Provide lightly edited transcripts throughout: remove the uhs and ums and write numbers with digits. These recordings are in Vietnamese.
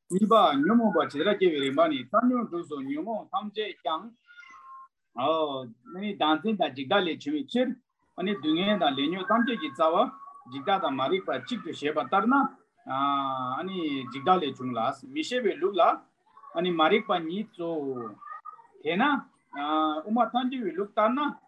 이봐 녀모 봐 제대로 계획이 많이 단년 도서 녀모 탐제 장 너희 단신다 지달레 취미치 아니 등에다 레뇨 탐제 기자와 지다다 마리파 찍도 쉐바 따르나 아니 지달레 중라스 미셰베 룩라 아니 마리파 니조 되나 우마 탐제 룩따나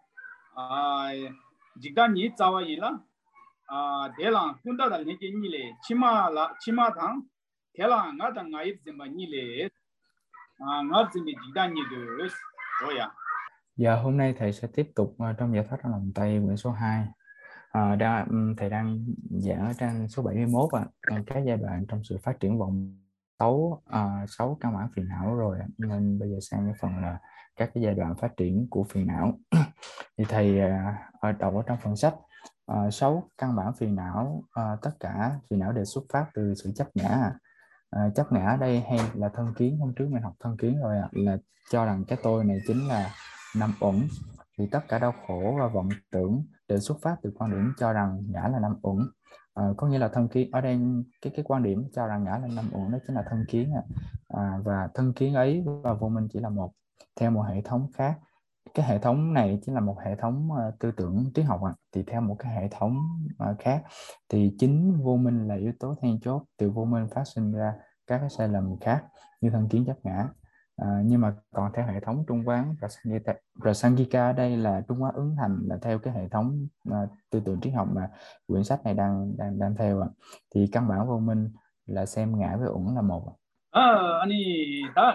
지다 니 자와 일라 대랑 군다다 내게 니레 치마당 대랑 나다 나이 좀 니레 ngót xin bị chỉ đăng như được rồi à. Giờ hôm nay thầy sẽ tiếp tục trong giải thoát trong lòng Tây quyển số 2. Thầy đang giảng ở trang số 71 các giai đoạn trong sự phát triển vọng tấu 6 căn bản phiền não rồi nên bây giờ sang cái phần là các cái giai đoạn phát triển của phiền não. Thì thầy đọc ở trong phần sách 6 căn bản phiền não, tất cả phiền não đều xuất phát từ sự chấp ngã. Chấp ngã ở đây hay là thân kiến, hôm trước mình học thân kiến rồi là cho rằng cái tôi này chính là năm uẩn. Thì tất cả đau khổ và vọng tưởng đều xuất phát từ quan điểm cho rằng ngã là năm uẩn. Có nghĩa là thân kiến ở đây, cái quan điểm cho rằng ngã là năm uẩn đó chính là thân kiến. Và thân kiến ấy và vô minh chỉ là một, theo một hệ thống khác. Cái hệ thống này chính là một hệ thống tư tưởng triết học. Thì theo một cái hệ thống khác thì chính vô minh là yếu tố then chốt. Từ vô minh phát sinh ra các cái sai lầm khác như thân kiến chấp ngã. Nhưng mà còn theo hệ thống trung quán Prasangika ở đây là trung quán ứng thành, là theo cái hệ thống tư tưởng triết học mà quyển sách này đang theo. Thì căn bản vô minh là xem ngã với uẩn là một. 아니 다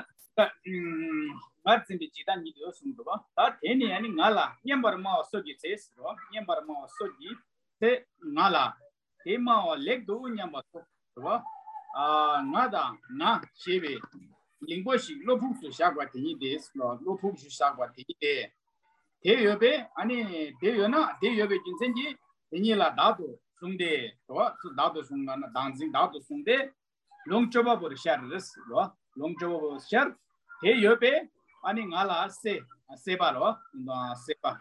맞지 지단 이도 숨도 다 되니 아니 나라 냠바르마 소기 세스로 냠바르마 소기 세 나라 테마 렉도 냠바 소 나다 나 시베 링고시 로푸스 샤과 되니 데스로 로푸스 샤과 되니 데 대여베 아니 대여나 대여베 진생지 되니라 나도 숨데 또 나도 숨나 당진 나도 숨데 롱초바 버샤르스 로 롱초바 버샤르 대여베 아니 ngala se sebalo sepa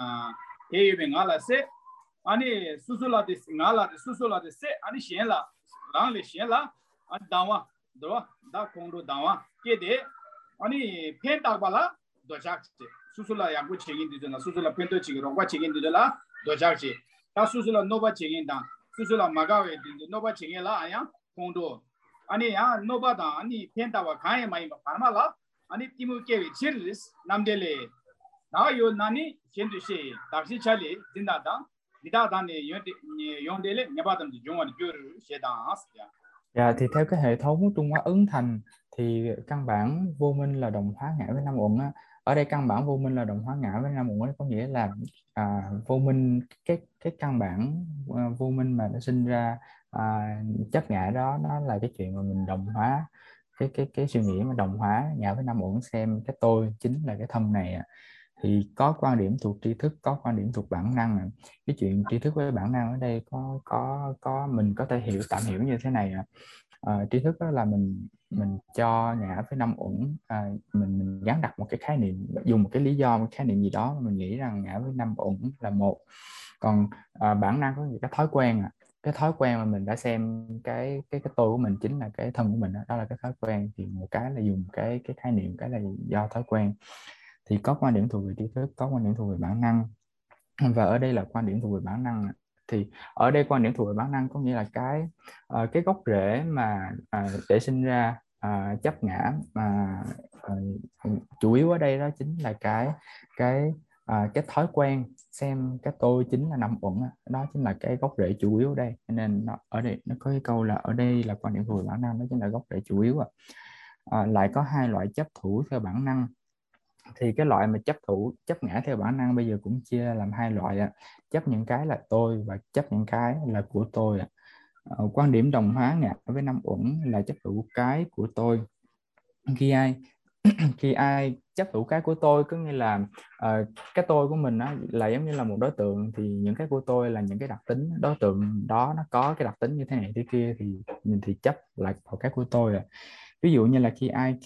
대여베 ngala se 아니 수술라데 ngala 수술라데 se 아니 셴라 랑레 셴라 아 다와 도 다 공도 다와 깨데 아니 펜타발라 도작지 수술라 야구 책임지잖아 수술라 펜도 지기로 과 책임지잖아 도작지 다 수술라 노바 책임다 수술라 마가웨 노바 책임라 아야 공도 아니 야 노바다 아니 펜타와 가에 많이 바마라 아니 티무케위 치르스 남델레 나요 나니 젠두시 답시 차리 진다다 미다다네 용델레 냐바담지 용원이 뷰르 셰다스야. Dạ, thì theo cái hệ thống Trung Hoa ứng thành thì căn bản vô minh là đồng hóa ngã với năm uẩn á. Ở đây căn bản vô minh là đồng hóa ngã với năm uẩn có nghĩa là vô minh, cái căn bản vô minh mà nó sinh ra chấp ngã đó, nó là cái chuyện mà mình đồng hóa cái suy nghĩ mà đồng hóa ngã với năm uẩn, xem cái tôi chính là cái thân này. Thì có quan điểm thuộc tri thức, có quan điểm thuộc bản năng. Cái chuyện tri thức với bản năng ở đây có mình có thể tạm hiểu như thế này. Tri thức đó là mình cho ngã với năm uẩn, mình gắn đặt một cái khái niệm, dùng một cái lý do, một khái niệm gì đó, mình nghĩ rằng ngã với năm uẩn là một. Còn bản năng có cái thói quen, cái thói quen mà mình đã xem cái tôi của mình chính là cái thân của mình đó là cái thói quen. Thì một cái là dùng cái khái niệm, cái là do thói quen. Thì có quan điểm thuộc về tri thức, có quan điểm thuộc về bản năng, và ở đây là quan điểm thuộc về bản năng. Thì ở đây quan điểm thuộc về bản năng có nghĩa là cái gốc rễ mà để sinh ra chấp ngã, mà chủ yếu ở đây đó chính là cái thói quen xem cái tôi chính là năm uẩn. Đó chính là cái gốc rễ chủ yếu ở đây. Nên ở đây nó có cái câu là ở đây là quan điểm thuộc về bản năng, đó chính là gốc rễ chủ yếu. Lại có hai loại chấp thủ theo bản năng. Thì cái loại mà chấp ngã theo bản năng bây giờ cũng chia làm hai loại. Chấp những cái là tôi và chấp những cái là của tôi. Quan điểm đồng hóa ngã với năm uẩn là chấp thủ cái của tôi. Khi ai chấp thủ cái của tôi có nghĩa là cái tôi của mình là giống như là một đối tượng, thì những cái của tôi là những cái đặc tính đối tượng đó, nó có cái đặc tính như thế này thế kia, thì mình thì chấp lại vào cái của tôi. Ví dụ như là khi ai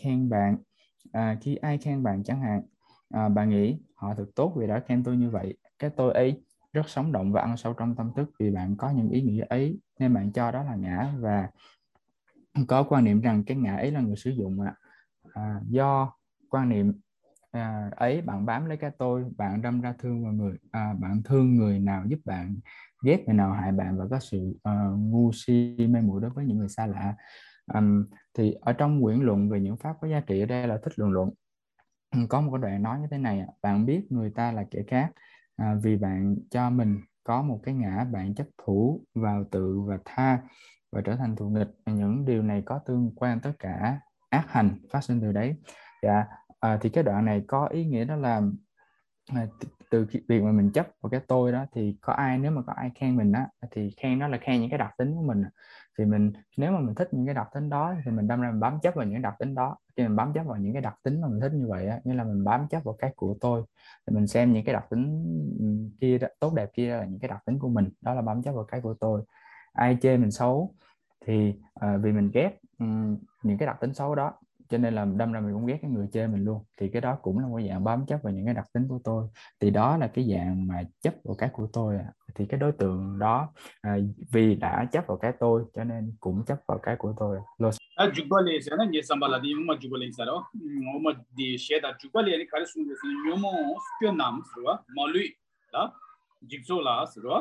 khen bạn chẳng hạn, bạn nghĩ họ thật tốt vì đã khen tôi như vậy. Cái tôi ấy rất sống động và ăn sâu trong tâm thức vì bạn có những ý nghĩa ấy, nên bạn cho đó là ngã. có quan niệm rằng cái ngã ấy là người sử dụng do quan niệm ấy bạn bám lấy cái tôi, bạn đâm ra thương vào người, bạn thương người nào giúp bạn, ghét người nào hại bạn, và có sự ngu si mê muội đối với những người xa lạ. Thì ở trong quyển luận về những pháp có giá trị, ở đây là Thích Lượng Luận, có một cái đoạn nói như thế này: bạn biết người ta là kẻ khác vì bạn cho mình có một cái ngã, bạn chấp thủ vào tự và tha và trở thành thù nghịch. Những điều này có tương quan tất cả ác hành phát sinh từ đấy. Dạ, thì cái đoạn này có ý nghĩa đó là từ việc mà mình chấp vào cái tôi đó, thì nếu mà có ai khen mình á thì khen nó là khen những cái đặc tính của mình. Thì nếu mà mình thích những cái đặc tính đó thì mình đâm ra mình bám chấp vào những đặc tính đó. Khi mình bám chấp vào những cái đặc tính mà mình thích như vậy á, nghĩa là mình bám chấp vào cái của tôi, thì mình xem những cái đặc tính kia tốt đẹp kia là những cái đặc tính của mình, đó là bám chấp vào cái của tôi. Ai chê mình xấu thì vì mình ghét những cái đặc tính xấu đó, cho nên là đâm ra mình cũng ghét cái người chê mình luôn, thì cái đó cũng là một dạng bám chấp vào những cái đặc tính của tôi. Thì đó là cái dạng mà chấp vào cái của tôi. Thì cái đối tượng đó vì đã chấp vào cái tôi cho nên cũng chấp vào cái của tôi. Jubale sana ni sambala di uma jubale saro uma di sheda jubale ni kare sungu sun nyomo skyo nam sro malui la jigso la sro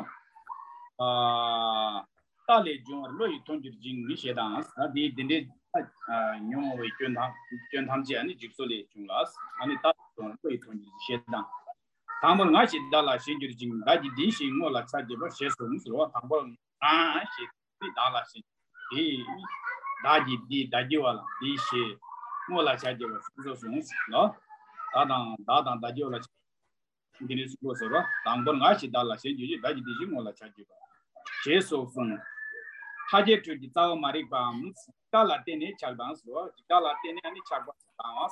tale jor lo yitonjir jing ni sheda di dinde nyomo we kyon tham ji ani jigso le chunglas ani ta lo yitonjir sheda tamol nga shi dala shinjir jing da ji di shi mo la cha je ba she sum sro tamol shi di dala shi di 다지 디 다지와라 디시 몰라 차지와 수소스 너 다당 다지와라 디니스 고서로 당번 가시 달라 세주지 다지 디시 몰라 차지와 제소슨 하제 투지 자오 마리밤 달라테네 찰방스로 달라테네 아니 찰방스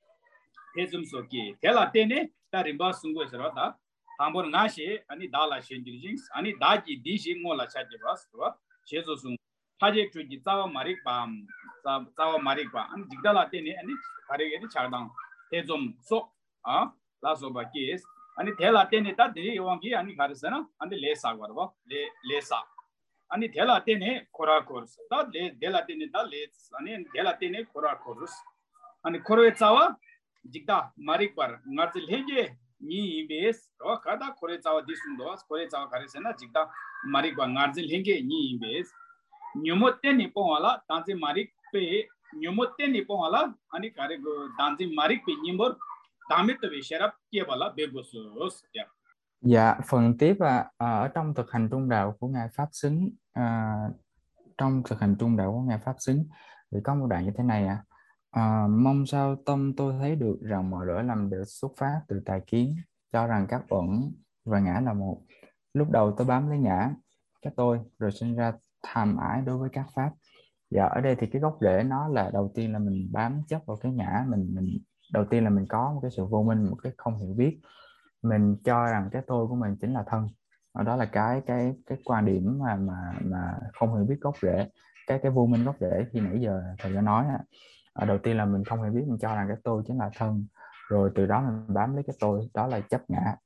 헤즘소기 달라테네 다림바 순고서로 다 당번 가시 아니 달라 신지징 아니 다지 디시 몰라 차지와 제소슨 하제 주지 자와 마릭밤 자와 마릭밤 안 지달라 때네 아니 가리게리 차당 대좀소 라소바 케스 아니 텔라 때네 다들이 요왕기 아니 가르스나 아니 레사 거버 레사 아니 텔라 때네 코라코르스 다레 델라 때네 다레스 아니 델라 때네 코라코르스 아니 코로에 자와 지다 마릭바 나르질 헤게 니 베스 로 카다 코레 자와 디순도 코레 자와 가르스나 지다 마릭바 나르질 헤게 니 베스 न्यूमोत्ते निपों वाला दांजी मारिक पे न्यूमोत्ते निपों वाला अनि कार्य दांजी मारिक पे निम्बर दामित विषयरप kia वाला बेगोसोस ya. Dạ, phần tiếp ở trong thực hành trung đạo của ngài Pháp Xứng, trong thực hành trung đạo của ngài Pháp Xứng thì có một đoạn như thế này mong sao tâm tôi thấy được rằng mọi lỗi lầm đều xuất phát từ tài kiến, cho rằng các uẩn và ngã là một. Lúc đầu tôi bám lấy ngã, cái tôi, rồi sinh ra tham ái đối với các pháp. Dạ, ở đây thì cái gốc rễ nó là đầu tiên là mình bám chấp vào cái ngã, mình đầu tiên là mình có một cái sự vô minh, một cái không hiểu biết, mình cho rằng cái tôi của mình chính là thân. Đó là cái quan điểm mà không hiểu biết gốc rễ, cái vô minh gốc rễ khi nãy giờ thầy đã nói. Đầu tiên là mình không hiểu biết, mình cho rằng cái tôi chính là thân, rồi từ đó mình bám lấy cái tôi, đó là chấp ngã.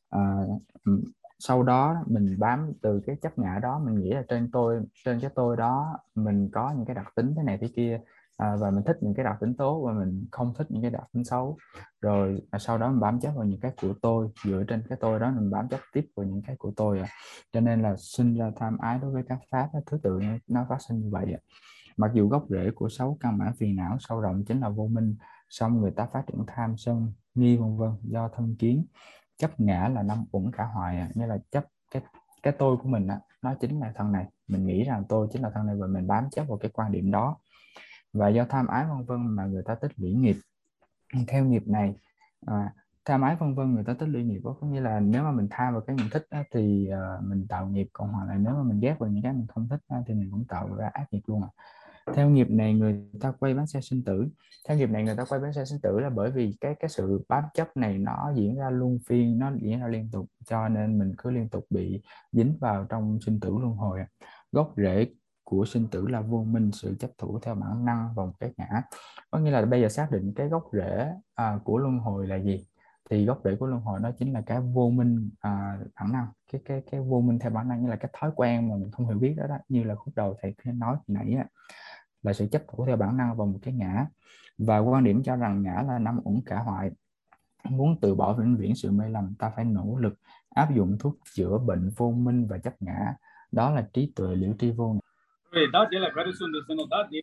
Sau đó mình bám từ cái chấp ngã đó, mình nghĩ là trên cái tôi đó mình có những cái đặc tính thế này thế kia, và mình thích những cái đặc tính tốt và mình không thích những cái đặc tính xấu. Rồi sau đó mình bám chấp vào những cái của tôi, dựa trên cái tôi đó mình bám chấp tiếp vào những cái của tôi. Cho nên là sinh ra tham ái đối với các pháp, thứ tự nó phát sinh như vậy. Mặc dù gốc rễ của 6 căn bản phiền não sâu rộng chính là vô minh, song người ta phát triển tham sân nghi vân vân do thân kiến. Chấp ngã là 5 uẩn khả hoại, nghĩa là chấp cái tôi của mình nó chính là thân này, mình nghĩ rằng tôi chính là thân này và mình bám chấp vào cái quan điểm đó. Và do tham ái vân vân mà người ta tích lũy nghiệp. Theo nghiệp này tham ái vân vân người ta tích lũy nghiệp, có nghĩa là nếu mà mình tham vào cái mình thích thì mình tạo nghiệp, còn hoặc là nếu mà mình ghét vào những cái mình không thích thì mình cũng tạo ra ác nghiệp luôn. Theo nghiệp này người ta quay bánh xe sinh tử. Theo nghiệp này người ta quay bánh xe sinh tử là bởi vì cái sự bám chấp này nó diễn ra luân phiên, nó diễn ra liên tục, cho nên mình cứ liên tục bị dính vào trong sinh tử luân hồi. Gốc rễ của sinh tử là vô minh, sự chấp thủ theo bản năng vào một cái ngã. Có nghĩa là bây giờ xác định cái gốc rễ của luân hồi là gì, thì gốc rễ của luân hồi nó chính là cái vô minh bản năng, cái vô minh theo bản năng, như là cái thói quen mà mình không hiểu biết đó, như là khúc đầu thầy nói hồi nãy là sự chấp thủ theo bản năng vào một cái ngã, và quan điểm cho rằng ngã là năm uẩn cả hoại. Muốn từ bỏ vĩnh viễn sự mê lầm, ta phải nỗ lực áp dụng thuốc chữa bệnh vô minh và chấp ngã, đó là trí tuệ liễu tri vô ngã. Rồi đó chỉ là cái sự này đó thì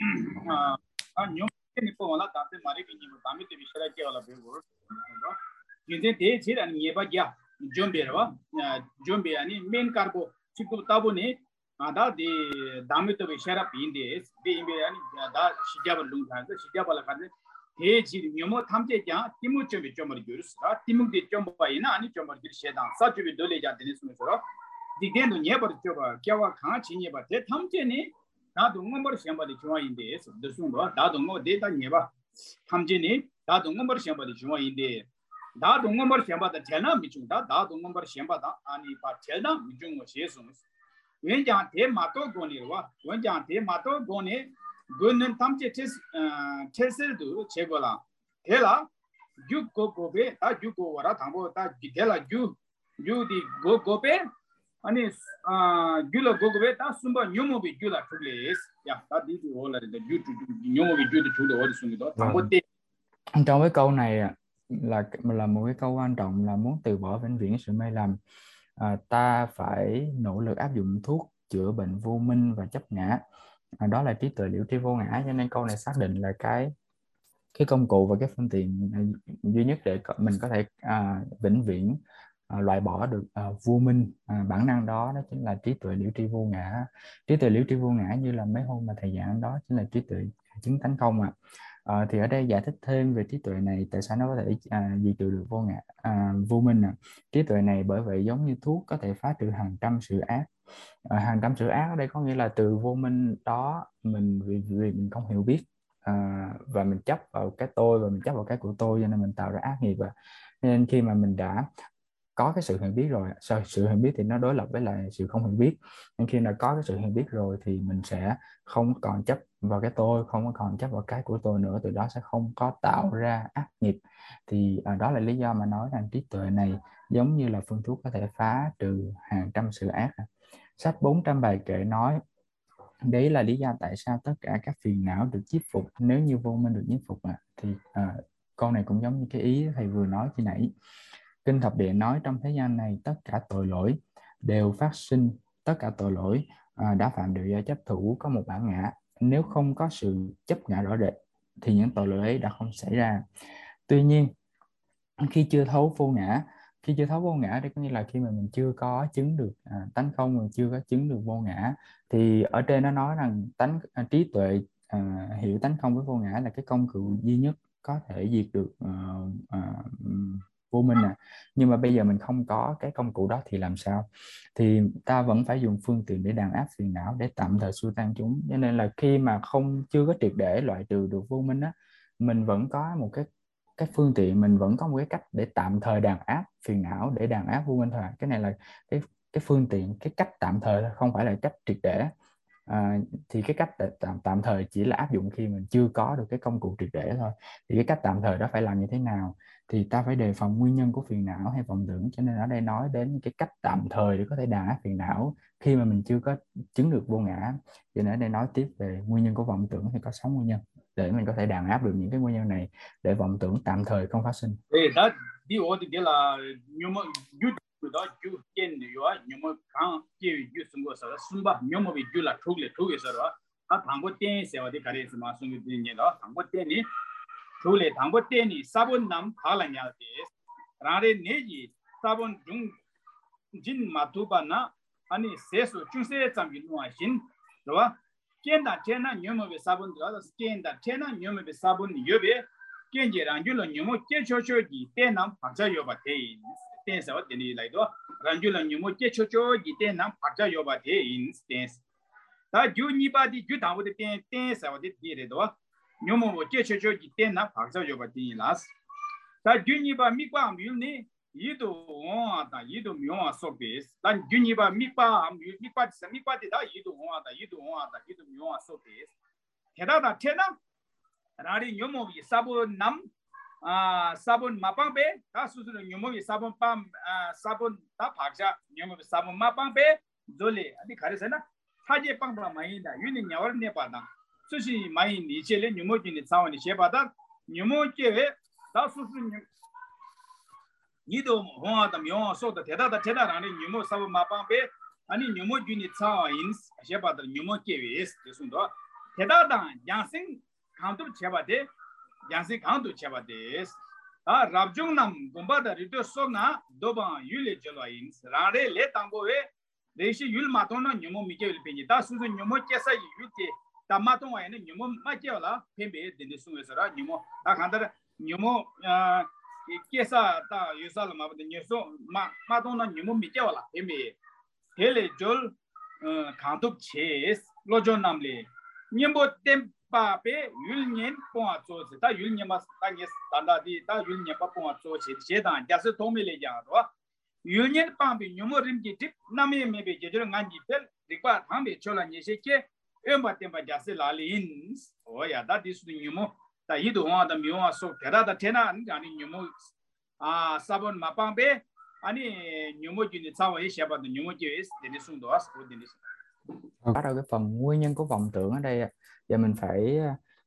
nhóm cái niệm mà là ta thì mà cái niệm mà ta mới thì biết cái là cái word đó nhưng thế chỉ là niệm bao giờ zombie rồi zombie anh main carbo chỉ có tabo này đó thì damit to bishara pinde de imbe ani da shijabal lung tha da shijabal ka de he ji nyomo thamche kya timu chombe chomar gyurus da timu de chomba ina ani chomar gyur shedan sa chubi dole ja de sume so di den do nyebar choba kya wa kha chi nyeba de thamche ni da do ngombar shamba de chwa inde so de sun do da do ngo de da nyeba thamche ni da do ngombar shamba de chwa inde da do ngombar shamba da chena mi chung da do ngombar shamba da ani pa chena mi chung wo she sum wenjang te mato goni wa wenjang te mato goni gonen tamche chesel du chegola hela ju go gobe ta ju go wara thambo ta gidela ju di go gobe ani ju lo go gobe ta sumba nyomo bi ju la thules ya ta di du hola de ju nyomo bi ju de thu do sumi do thambo te. Trong cái câu này là một cái câu quan trọng, là muốn từ bỏ vĩnh viễn sự mê lầm, ta phải nỗ lực áp dụng thuốc chữa bệnh vô minh và chấp ngã, đó là trí tuệ liễu tri vô ngã. Cho nên câu này xác định là cái công cụ và cái phương tiện duy nhất để mình có thể vĩnh viễn loại bỏ được vô minh, bản năng đó chính là trí tuệ liễu tri vô ngã. Trí tuệ liễu tri vô ngã như là mấy hôm mà thầy giảng đó chính là trí tuệ chứng tánh không thì ở đây giải thích thêm về trí tuệ này, tại sao nó có thể diệt trừ được vô minh trí tuệ này bởi vậy giống như thuốc có thể phá trừ hàng trăm sự ác. Hàng trăm sự ác ở đây có nghĩa là từ vô minh đó mình vì mình không hiểu biết và mình chấp vào cái tôi và mình chấp vào cái của tôi, cho nên mình tạo ra ác nghiệp. Nên khi mà mình đã có cái sự hiểu biết rồi, sự hiểu biết thì nó đối lập với lại sự không hiểu biết, nên khi nào có cái sự hiểu biết rồi thì mình sẽ không còn chấp vào cái tôi, không còn chấp vào cái của tôi nữa, từ đó sẽ không có tạo ra ác nghiệp. Thì đó là lý do mà nói rằng trí tuệ này giống như là phương thuốc có thể phá trừ hàng trăm sự ác. Sách 400 bài kệ nói đấy là lý do tại sao tất cả các phiền não được nhiếp phục nếu như vô minh được nhiếp phục. Thì câu này cũng giống như cái ý thầy vừa nói khi nãy. Kinh Thập Địa nói trong thế gian này tất cả tội lỗi đều phát sinh, tất cả tội lỗi đã phạm đều do chấp thủ có một bản ngã. Nếu không có sự chấp ngã rõ rệt thì những tội lỗi ấy đã không xảy ra. Tuy nhiên khi chưa thấu vô ngã đây có nghĩa là khi mà mình chưa có chứng được tánh không, mình chưa có chứng được vô ngã, thì ở trên nó nói rằng trí tuệ hiểu tánh không với vô ngã là cái công cụ duy nhất có thể diệt được vô minh nhưng mà bây giờ mình không có cái công cụ đó thì làm sao? Thì ta vẫn phải dùng phương tiện để đàn áp phiền não để tạm thời xua tan chúng. Cho nên là khi mà chưa có triệt để loại trừ được vô minh mình vẫn có một cái phương tiện, mình vẫn có một cái cách để tạm thời đàn áp phiền não, để đàn áp vô minh thôi. Cái này là cái phương tiện, cái cách tạm thời thôi, không phải là cách triệt để. Thì cái cách tạm thời chỉ là áp dụng khi mình chưa có được cái công cụ triệt để thôi. Thì cái cách tạm thời đó phải làm như thế nào? Thì ta phải đề phòng nguyên nhân của phiền não hay vọng tưởng. Cho nên ở đây nói đến cái cách tạm thời để có thể đàn áp phiền não khi mà mình chưa có chứng được vô ngã. Cho nên ở đây nói tiếp về nguyên nhân của vọng tưởng thì có 6 nguyên nhân để mình có thể đàn áp được những cái nguyên nhân này để vọng tưởng tạm thời không phát sinh. Đó đi ở đây là nhưng mà đó chú kiến điều nhưng mà càng kêu chú xung quanh sao xung quanh nhưng mà bị chú là thuốc sao đó thằng bố tên sẽ ở đây cái gì mà xung quanh như đó thằng bố tên này thuốc thằng bố tên này sabun nam thà là nhau thế ra đây này gì sabun chúng chính mà thu bán na anh sẽ số chúng sẽ chăm bị nuôi xin rồi kiến đã trên na nhưng mà bị sabun đó kiến đã trên na nhưng mà bị sabun nhiều bị kiến gì rằng chú là nhưng mà chế cho gì tên nam phát ra nhiều bát thế tên sao tên này lại đó rằng chú là nhưng mà chế cho gì tên nam phát ra nhiều bát thế instance ta chú nhị ba đi chú thằng bố tên sao tên này đó nhưng mà chế cho gì tên nam phát ra nhiều bát thế last ta chú nhị ba mi qua miêu này 이도 원하다 이도 명화 속에서 난 유니바 밑바 밑바디다 이도 원하다 이도 명화 속에서 게다가 테나 라리 녀모비 사본 남 사본 마방베 다 수수는 녀모비 사본 빰 사본 다 박자 녀모비 사본 마방베 졸레 아니 가르세나 사제 빵바 마이다 유니 냐월네 바다 수시 많이 니체레 뉴모진이 사원이 셰바다 뉴모케에 다 수수 니도 홍하다 명 소다 대다다 대다라는 뉴모 사부 마방베 아니 뉴모진이 사원인 셰바다 뉴모케에 대순도 대다다 양생 강도 제바데 양생 강도 제바데 아 랍종남 곰바다 리도 소나 도바 율레 절와인 라레 레탕고에 레시 율마토나 뉴모 미케일 페니 다 수수 뉴모 케사 유테 다마토 와에는 뉴모 마케올라 펜베 데데숭에서라 뉴모 다 간다 뉴모 케사 다 유살 마바데 뉴소 마토나 뉴모 미케올라 펜베 헬레 졸 강도 체스 로존남레 뉴모 템파베 율년 뽕아조스 다 율년마 땅에 단다디 다 율년바 뽕아조스 제단 야스 도밀레자도 율년 빵비 뉴모림기 팁 나메 메베 제저 간지펠 리과 함베 촐라니세케 엠바템바 야스 라린 오야 다 디스 뉴모 다 이도 와다 미오아 소 데라다 테나 아니 뉴모 아 사본 마빵베 아니 뉴모진이 사와이 샤바도 뉴모지스 데니송도 아스 오데니스 Bắt đầu cái phần nguyên nhân của vọng tưởng ở đây giờ mình phải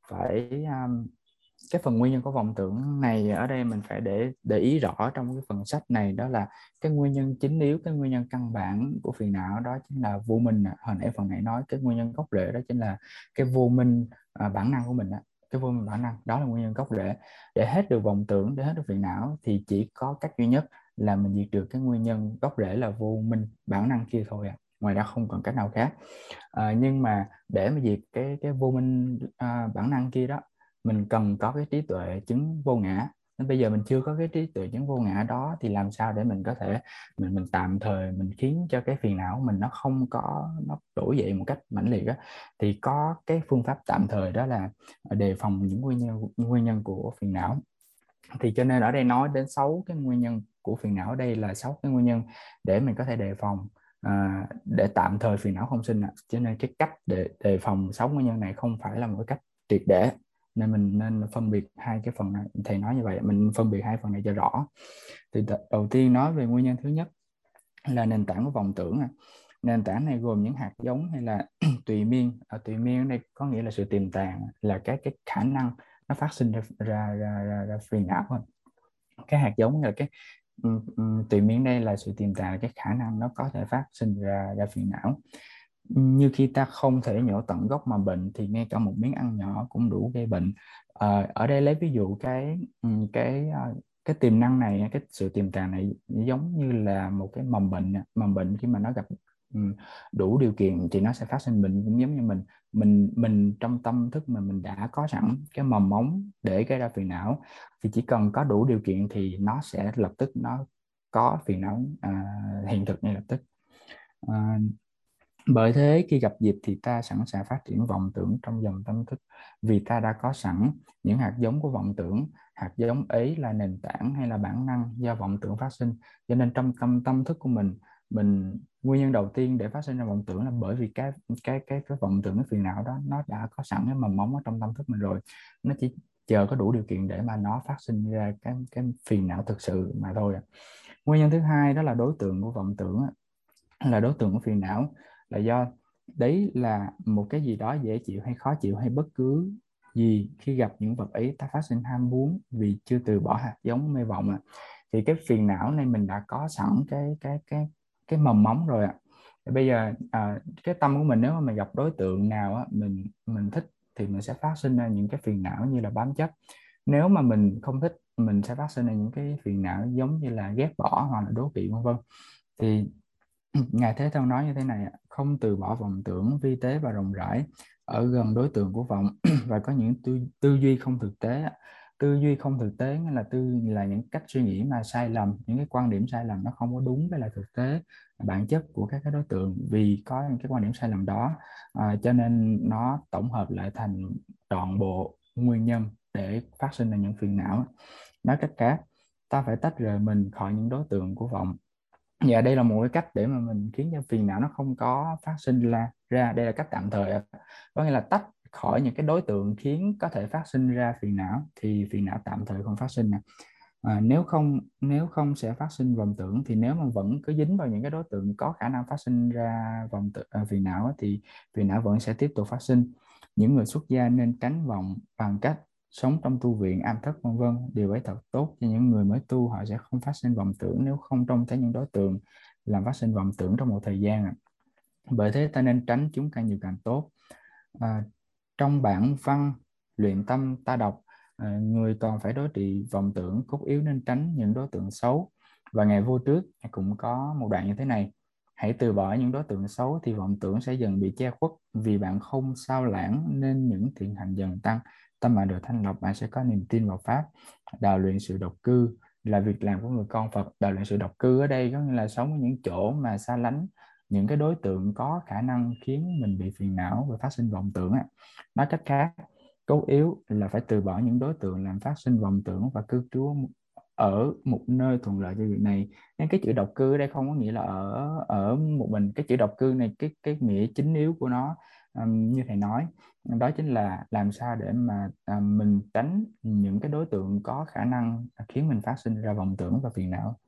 cái phần nguyên nhân của vọng tưởng này ở đây mình phải để ý rõ trong cái phần sách này, đó là cái nguyên nhân chính yếu, cái nguyên nhân căn bản của phiền não đó chính là vô minh. Hồi nãy phần này nói cái nguyên nhân gốc rễ đó chính là cái vô minh bản năng của mình đó. Cái vô minh bản năng đó là nguyên nhân gốc rễ. Để hết được vọng tưởng, để hết được phiền não thì chỉ có cách duy nhất là mình diệt được cái nguyên nhân gốc rễ là vô minh bản năng kia thôi ngoài ra không còn cách nào khác. Nhưng mà để mà diệt cái vô minh bản năng kia đó, mình cần có cái trí tuệ chứng vô ngã. Nên bây giờ mình chưa có cái trí tuệ chứng vô ngã đó thì làm sao để mình có thể mình tạm thời mình khiến cho cái phiền não mình nó không có nó trỗi dậy một cách mãnh liệt đó. Thì có cái phương pháp tạm thời đó là đề phòng những nguyên nhân của phiền não. Thì cho nên ở đây nói đến 6 cái nguyên nhân của phiền não, đây là 6 cái nguyên nhân để mình có thể đề phòng, để tạm thời phiền não không sinh. Cho nên cái cách để đề phòng 6 nguyên nhân này không phải là một cách triệt để, nên mình nên phân biệt hai cái phần này. Thầy nói như vậy, mình phân biệt hai phần này cho rõ. Thì đầu tiên nói về nguyên nhân thứ nhất là nền tảng của vọng tưởng. Nền tảng này gồm những hạt giống hay là tùy miên. Tùy miên ở đây có nghĩa là sự tiềm tàng, là cái khả năng nó phát sinh ra phiền não thôi. Cái hạt giống là cái tùy miên đây là sự tiềm tàng, là cái khả năng nó có thể phát sinh ra phiền não. Như khi ta không thể nhổ tận gốc mà bệnh thì ngay cả một miếng ăn nhỏ cũng đủ gây bệnh. Ở đây lấy ví dụ cái tiềm năng này, cái sự tiềm tàng này giống như là một cái mầm bệnh khi mà nó gặp đủ điều kiện thì nó sẽ phát sinh bệnh. Cũng giống như mình trong tâm thức mình đã có sẵn cái mầm móng để gây ra phiền não, thì chỉ cần có đủ điều kiện thì nó sẽ lập tức nó có phiền não hiện thực ngay lập tức. Bởi thế khi gặp dịp thì ta sẵn sàng phát triển vọng tưởng trong dòng tâm thức, vì ta đã có sẵn những hạt giống của vọng tưởng. Hạt giống ấy là nền tảng hay là bản năng do vọng tưởng phát sinh. Cho nên trong tâm thức của mình nguyên nhân đầu tiên để phát sinh ra vọng tưởng là bởi vì cái vọng tưởng, cái phiền não đó nó đã có sẵn cái mầm móng ở trong tâm thức mình rồi. Nó chỉ chờ có đủ điều kiện để mà nó phát sinh ra cái phiền não thực sự mà thôi. Nguyên nhân thứ hai đó là đối tượng của vọng tưởng, là đối tượng của phiền não, là do đấy là một cái gì đó dễ chịu hay khó chịu hay bất cứ gì. Khi gặp những vật ấy ta phát sinh ham muốn vì chưa từ bỏ hạt giống mê vọng. Thì cái phiền não này mình đã có sẵn cái mầm móng rồi. Bây giờ cái tâm của mình, nếu mà mình gặp đối tượng nào mình thích thì mình sẽ phát sinh ra những cái phiền não như là bám chấp. Nếu mà mình không thích, mình sẽ phát sinh ra những cái phiền não giống như là ghét bỏ hoặc là đố kỵ vân vân. Thì Ngài Thế Tôn nói như thế này: không từ bỏ vọng tưởng vi tế và rộng rãi, ở gần đối tượng của vọng và có những tư duy không thực tế. Tư duy không thực tế là những cách suy nghĩ mà sai lầm, những cái quan điểm sai lầm nó không có đúng với lại thực tế bản chất của các cái đối tượng. Vì có những cái quan điểm sai lầm đó cho nên nó tổng hợp lại thành trọn bộ nguyên nhân để phát sinh ra những phiền não. Nói cách khác, ta phải tách rời mình khỏi những đối tượng của vọng. Dạ, đây là một cái cách để mà mình khiến cho phiền não nó không có phát sinh ra. Đây là cách tạm thời, có nghĩa là tách khỏi những cái đối tượng khiến có thể phát sinh ra phiền não thì phiền não tạm thời không phát sinh. Nếu không sẽ phát sinh vọng tưởng. Thì nếu mà vẫn cứ dính vào những cái đối tượng có khả năng phát sinh ra phiền não thì phiền não vẫn sẽ tiếp tục phát sinh. Những người xuất gia nên tránh vọng bằng cách sống trong tu viện, am thất vân vân. Điều ấy thật tốt cho những người mới tu, họ sẽ không phát sinh vọng tưởng nếu không trông thấy những đối tượng làm phát sinh vọng tưởng trong một thời gian. Bởi thế ta nên tránh chúng càng nhiều càng tốt. Trong bản văn luyện tâm ta đọc, người còn phải đối trị vọng tưởng cốt yếu nên tránh những đối tượng xấu. Và ngày vô trước cũng có một đoạn như thế này: hãy từ bỏ những đối tượng xấu thì vọng tưởng sẽ dần bị che khuất. Vì bạn không sao lãng nên những thiện hành dần tăng, tâm bạn được thanh lọc, bạn sẽ có niềm tin vào pháp. Đào luyện sự độc cư là việc làm của người con Phật. Đào luyện sự độc cư ở đây có nghĩa là sống ở những chỗ mà xa lánh những cái đối tượng có khả năng khiến mình bị phiền não và phát sinh vọng tưởng. Nói cách khác, cốt yếu là phải từ bỏ những đối tượng làm phát sinh vọng tưởng và cư trú ở một nơi thuận lợi cho việc này. Nên cái chữ độc cư ở đây không có nghĩa là ở một mình. Cái chữ độc cư này, cái nghĩa chính yếu của nó, như thầy nói, đó chính là làm sao để mà mình tránh những cái đối tượng có khả năng khiến mình phát sinh ra vọng tưởng và phiền não.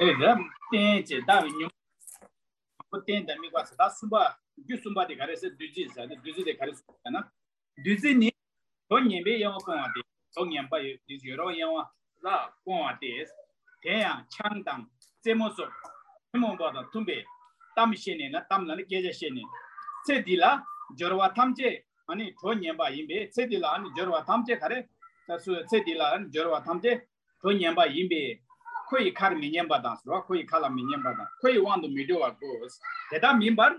Ten da mi qua sa sumba ju sumba de gare se duji sa de duji de gare sa na duji ni to nyembe yo ko ate so nyamba yo duji ro yo la ko ate te ya chang dang zemo so mo ba da tumbe tam shene na tam na ge je shene se dila jorwa thamje ani to nyamba yimbe se dila ani jorwa thamje gare sa su se dila ani jorwa thamje to nyamba yimbe koi kar minyamba das ro koi kala minyamba da koi want the video goes that member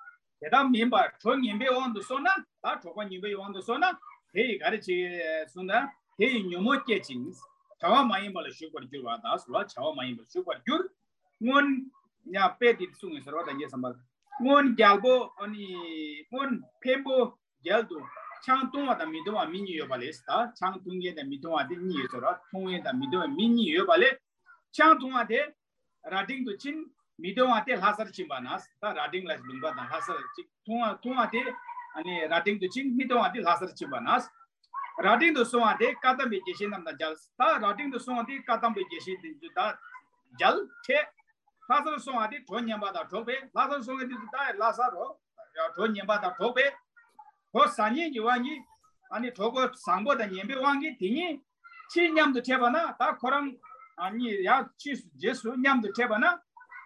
thong yimbe want the sona ta thokwa yimbe want the sona he gari chi sunda he nyomo ke chins chawa mai mal shukor jurwa das ro chawa mai mal shukor jur ngon nya pe dit sung sro da ye sambal ngon galbo ani ngon pembo galdo chang tongwa da midwa minyi yo bale sta chang tungye da midwa de ni yo sro tongye da midwa minyi yo bale chang tunga de rading to chin midwa te hasar chimbanas ta rading las lumba da hasar tunga de ani rading to chin midwa te hasar chimbanas rading to so de kadam be jeshi nam da jal ta rading to so de kadam be jeshi da jal the hasar so de thonyamba da thobe hasar so de da lasa ro thonyamba da thobe ho sanye jiwani ani thogo sambo da nyembe wangi tingi chi nyam do thebana ta korang 아니 야 제수 냠도 태바나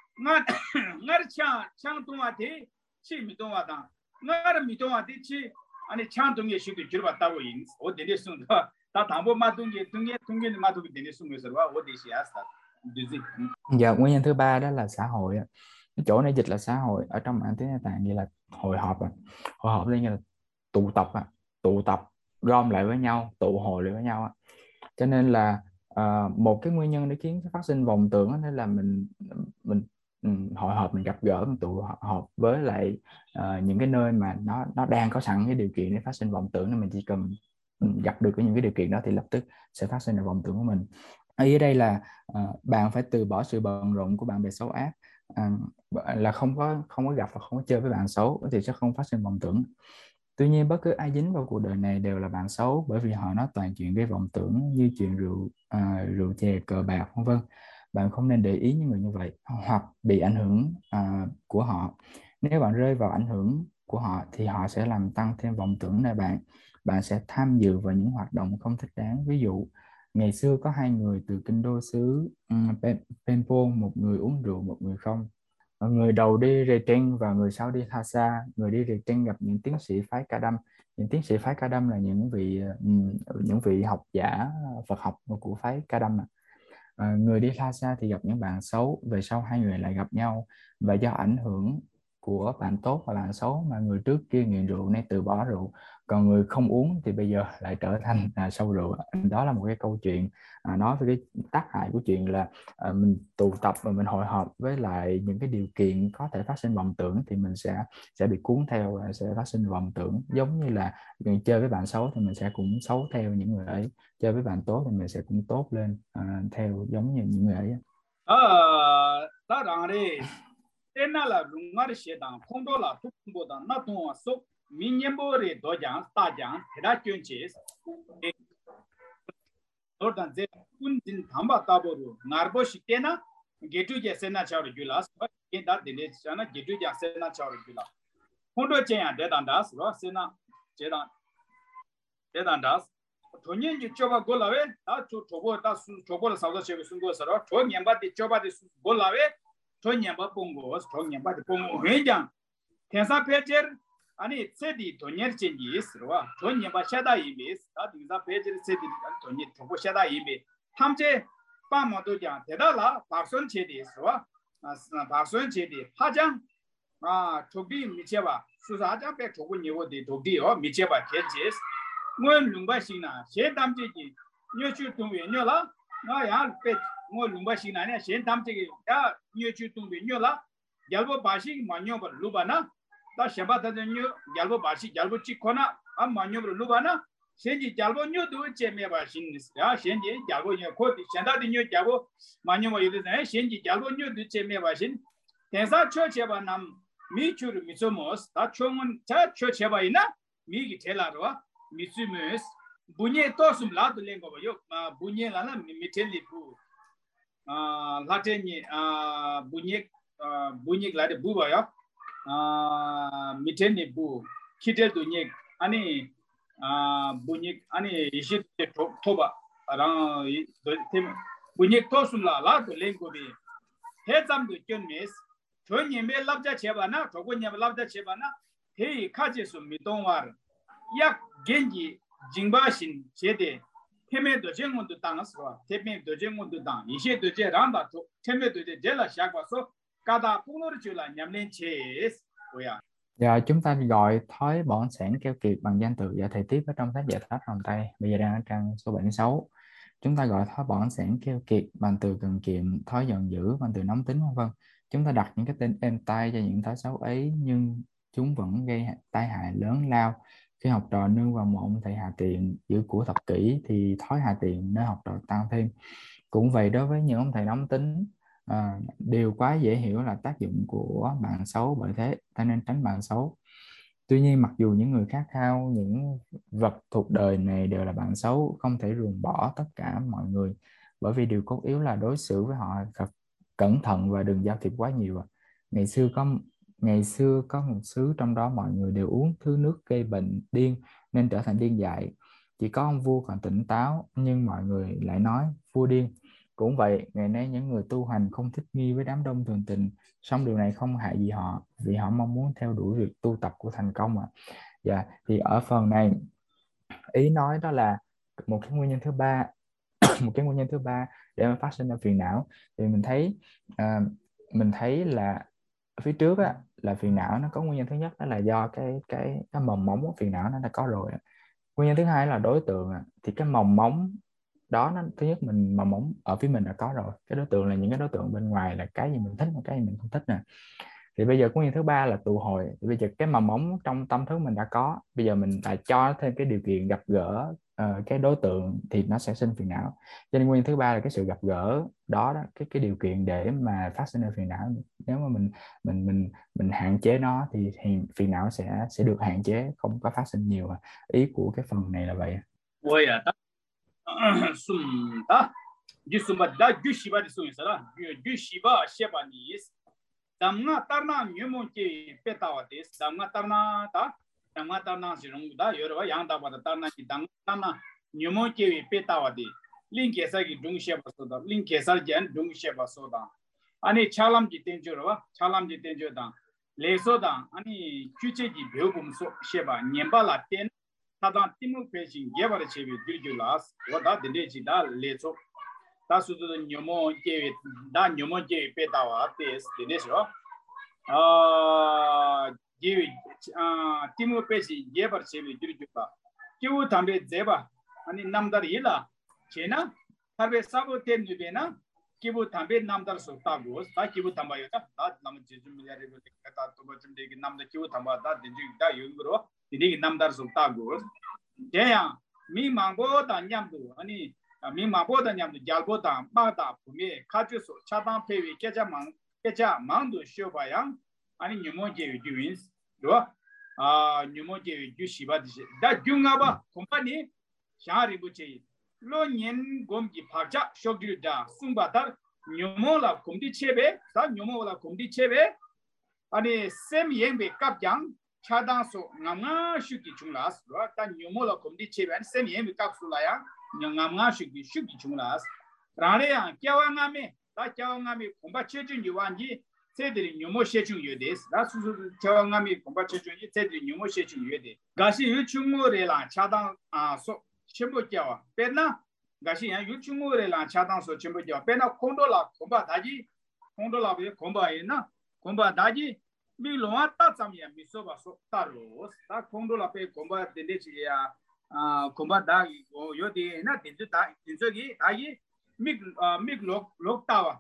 나르 창동아데 치 미동아다 나르 미동아데 치 아니 창동에 시도 줄봤다고 인 어디에 숨다 다 담보 마동게 동게 마동게 되는 숨에서 와 어디시야스다 디지. Dạ, nguyên nhân thứ ba đó là xã hội. Cái chỗ này dịch là xã hội, ở trong bản tiếng Tây Tạng như là hội họp. Hội họp đây như là tụ tập, tụ tập gom lại với nhau, tụ hội lại với nhau. Cho nên là một cái nguyên nhân để khiến phát sinh vọng tưởng đó là mình hội họp, mình gặp gỡ, mình tụ họp với lại những cái nơi mà nó đang có sẵn cái điều kiện để phát sinh vọng tưởng, nên mình chỉ cần gặp được những cái điều kiện đó thì lập tức sẽ phát sinh ra vọng tưởng của mình. Ý ở đây là bạn phải từ bỏ sự bận rộn của bạn bè xấu ác, là không có gặp và không có chơi với bạn xấu thì sẽ không phát sinh vọng tưởng. Tuy nhiên bất cứ ai dính vào cuộc đời này đều là bạn xấu, bởi vì họ nói toàn chuyện gây vọng tưởng như chuyện rượu chè, cờ bạc vân vân. Bạn không nên để ý những người như vậy hoặc bị ảnh hưởng của họ. Nếu bạn rơi vào ảnh hưởng của họ thì họ sẽ làm tăng thêm vọng tưởng nơi bạn. Bạn sẽ tham dự vào những hoạt động không thích đáng. Ví dụ ngày xưa có hai người từ kinh đô xứ Pempon, một người uống rượu, một người không. Người đầu đi rề trinh và người sau đi tha xa. Người đi rề trinh gặp những tiến sĩ phái Ca Đâm. Những tiến sĩ phái Ca Đâm là những vị học giả Phật học của phái Ca Đâm. Người đi tha xa thì gặp những bạn xấu. Về sau hai người lại gặp nhau, và do ảnh hưởng của bạn tốt và bạn xấu mà người trước kia nghiện rượu nay từ bỏ rượu, còn người không uống thì bây giờ lại trở thành sâu rượu. Đó là một cái câu chuyện nói về cái tác hại của chuyện là mình tụ tập và mình hội họp với lại những cái điều kiện có thể phát sinh vọng tưởng thì mình sẽ bị cuốn theo và sẽ phát sinh vọng tưởng. Giống như là chơi với bạn xấu thì mình sẽ cũng xấu theo những người ấy, chơi với bạn tốt thì mình sẽ cũng tốt lên theo giống như những người ấy. Ta rằng đấy tên là rungar shedan phong đô là thúc bộ đàn na tung sốc minyem bồ rê đô giang ta giang thế đã chuyên chế rồi đàn dễ kun din tham ba ta bồ ru narbo shite na getu jese na chào được là cái đã đến đấy cho nó getu jese na chào được là phong đô chơi à để đàn đó rồi sẽ na 제단 다스 돈이 줘봐 골라वे 다 줘보 다 줘보를 사서 제가 쓴 거서로 돈 냠바디 줘봐디 골라वे 돈 냠바 봉고 돈 냠바디 봉고 회장 대사 페이지 아니 세디 돈이 진지 있어와 돈 냠바 샤다 이비스 다 등사 페이지 세디 돈이 줘보 샤다 이비 탐제 빠모도 장 대달라 박선 제디 있어와 박선 제디 하장 조비 미체바 수사장 배 조고 니고디 도비요 미체바 개지스 뭐 룸바시나 셰담지기 녀추 동외 녀라 나야 배 뭐 룸바시나네 셰담지기 야 녀추 동외 녀라 갈보 바시 마녀버 루바나 다 샤바다녀 갈보 바시 갈보 치코나 아 마녀버 루바나 셴지 갈보 녀도 제메바신스 야 셴지 갈보 녀 코디 셴다디녀 갈보 마녀버 유드네 셴지 갈보 녀도 제메바신 대사 처제바 남 미추르 미소모스 다 총은 자 처제바이나 미기 텔라로와 미스메스 bunye tosum la to lengo yo bunye la na miteli pu lateni bunye la de bu ba yo miteni bu kitel do nye ani bunye ani ishit toba ara bunye tosum la to lengo be he jam do kyon mes chonye me labja cheba na togo nya labja cheba na he kaje sum midongwar 약 genji jingba신 제대 테메도 제문도 당스와 테메도 제문도 당 이셰도 제 람바도 테메도 제 제라 샤과서 가다 풍노를 줄라 냠렌체스 뭐야. Giờ chúng ta gọi thói bỏng sẻn keo kiệt bằng danh từ và thời tiếp ở trong sách giải thoát vòng tay. Bây giờ đang ở trang số 76. Chúng ta gọi thói bỏng sẻn keo kiệt bằng từ cần kiệm, thói giận dữ bằng từ nóng tính v.v. Chúng ta đặt những cái tên êm tai cho những thói xấu ấy nhưng chúng vẫn gây tai hại lớn lao. Khi học trò nương vào một ông thầy hà tiện giữ của thập kỷ thì thói hà tiện nơi học trò tăng thêm. Cũng vậy đối với những ông thầy nóng tính, điều quá dễ hiểu là tác dụng của bạn xấu, bởi thế ta nên tránh bạn xấu. Tuy nhiên mặc dù những người khát khao những vật thuộc đời này đều là bạn xấu, không thể ruồng bỏ tất cả mọi người, bởi vì điều cốt yếu là đối xử với họ thật cẩn thận và đừng giao thiệp quá nhiều. Ngày xưa có một xứ trong đó mọi người đều uống thứ nước gây bệnh điên nên trở thành điên dại. Chỉ có ông vua còn tỉnh táo nhưng mọi người lại nói vua điên. Cũng vậy, ngày nay những người tu hành không thích nghi với đám đông thường tình, song điều này không hại gì họ vì họ mong muốn theo đuổi việc tu tập của thành công. Thì ở phần này ý nói đó là một cái nguyên nhân thứ ba để mà phát sinh ra phiền não. Thì mình thấy là phía trước á, là phiền não nó có nguyên nhân thứ nhất đó là do cái mầm móng của phiền não nó đã có rồi. Nguyên nhân thứ hai là đối tượng. Thì cái mầm móng đó thứ nhất mình mầm móng ở phía mình đã có rồi. Cái đối tượng là những cái đối tượng bên ngoài là cái gì mình thích và cái gì mình không thích nè. Thì bây giờ nguyên nhân thứ ba là tụ hồi. Thì bây giờ cái mầm móng trong tâm thức mình đã có, bây giờ mình lại cho thêm cái điều kiện gặp gỡ cái đối tượng thì nó sẽ sinh phiền não. Cho nên nguyên nhân thứ ba là cái sự gặp gỡ đó, cái điều kiện để mà phát sinh ra phiền não. Nếu mà mình hạn chế nó thì phiền não sẽ được hạn chế, không có phát sinh nhiều. Ý của cái phần này là vậy. damna tarna nyumonche petawates damna tarna ta damna tarna sirung da yorwa yang da bada tarna ki damna nyumonche petawade linkesa ki dungshe basoda linkesa jan dungshe basoda ani chalam ji tenjorwa chalam ji tenjoda lesoda ani kyuche ji beogum so sheba nyembala ten tadan timu peji yebara chebi dirjulas wada dinde ji da leso 다수도 녀모제 다 녀모제 빼다와 테스 되네죠. 제위 티모 페시 예버체비 줄줄다. 기우 담배 제바 아니 남다리라 제나 담배 사보텐 주베나 기부 담배 남다르 속다고 다 기부 담바요다. 다 남 제주미야리 다 도버좀 되게 남다 기부 담바다 된주다 용으로 되게 남다르 속다고 제야 미망보다 냠도 아니 미마보다 냠도 잘보다 마다 부메 카주소 차단 폐위 계좌 망도 쇼바양 아니 뉴모제 주인스 로 뉴모제 주시바디시 다 중가바 컴파니 샤리부체 로년 곰기 파자 쇼기르다 숭바다 뉴모라 곰디 체베 다 뉴모라 곰디 체베 아니 셈 옌베 갑장 차단소 남가 슈기 중라스 다 뉴모로 컴디 체반 세미에 미각술라야 냥남가 슈기 중라스 라레야 껴왕함에 다 껴왕함이 공바 체중 유한지 세들이 뉴모 셰중 유데스 다 수수 껴왕함이 공바 체중이 세들이 뉴모 셰중 유데 가시 유충모레라 차단 소 쳔보껴와 빼나 가시 유충모레라 차단소 쳔보껴 빼나 콘돌라 공바 다지 콘돌라 공바에나 공바 다지 밀로아 따sam이야 미소바소 따로스 다 콘돌라페 공바 데데지야 공바 다기 요디나 딘주다 딘저기 아이 미글록타와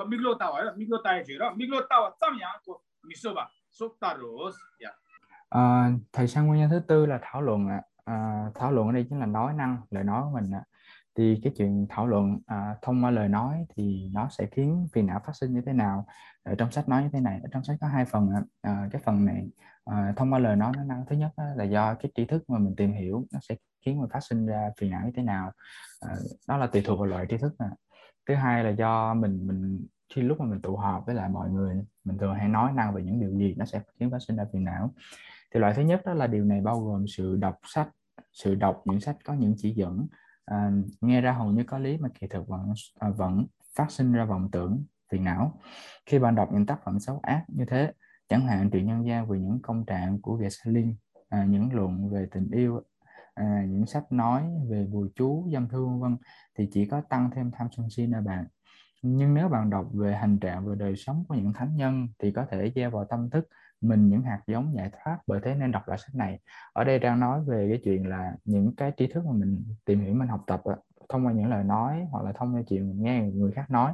미글로타와 짬이야 미소바 속따로스 야 Thầy sang nguyên nhân thứ tư là thảo luận ạ. Thảo luận ở đây chính là nói năng, lời nói của mình ạ. Thì cái chuyện thảo luận thông qua lời nói thì nó sẽ khiến phiền não phát sinh như thế nào. Ở trong sách nói như thế này, ở trong sách có hai phần. Cái phần này thông qua lời nói nó năng, thứ nhất là do cái tri thức mà mình tìm hiểu nó sẽ khiến mình phát sinh ra phiền não như thế nào. Đó là tùy thuộc vào loại tri thức. Thứ hai là do mình khi lúc mà mình tụ họp với lại mọi người, mình thường hay nói năng về những điều gì nó sẽ khiến phát sinh ra phiền não. Thì loại thứ nhất đó là điều này bao gồm sự đọc sách, sự đọc những sách có những chỉ dẫn, nghe ra hầu như có lý mà kỳ thực vẫn phát sinh ra vọng tưởng, phiền não. Khi bạn đọc những tác phẩm xấu ác như thế, chẳng hạn truyện nhân gian về những công trạng của Gasoline, những luận về tình yêu, những sách nói về bùa chú, dâm thương vân, thì chỉ có tăng thêm tham sân si ở bạn. Nhưng nếu bạn đọc về hành trạng về đời sống của những thánh nhân thì có thể gieo vào tâm thức mình những hạt giống giải thoát. Bởi thế nên đọc loại sách này. Ở đây đang nói về cái chuyện là những cái tri thức mà mình tìm hiểu, mình học tập thông qua những lời nói hoặc là thông qua chuyện mình nghe người khác nói,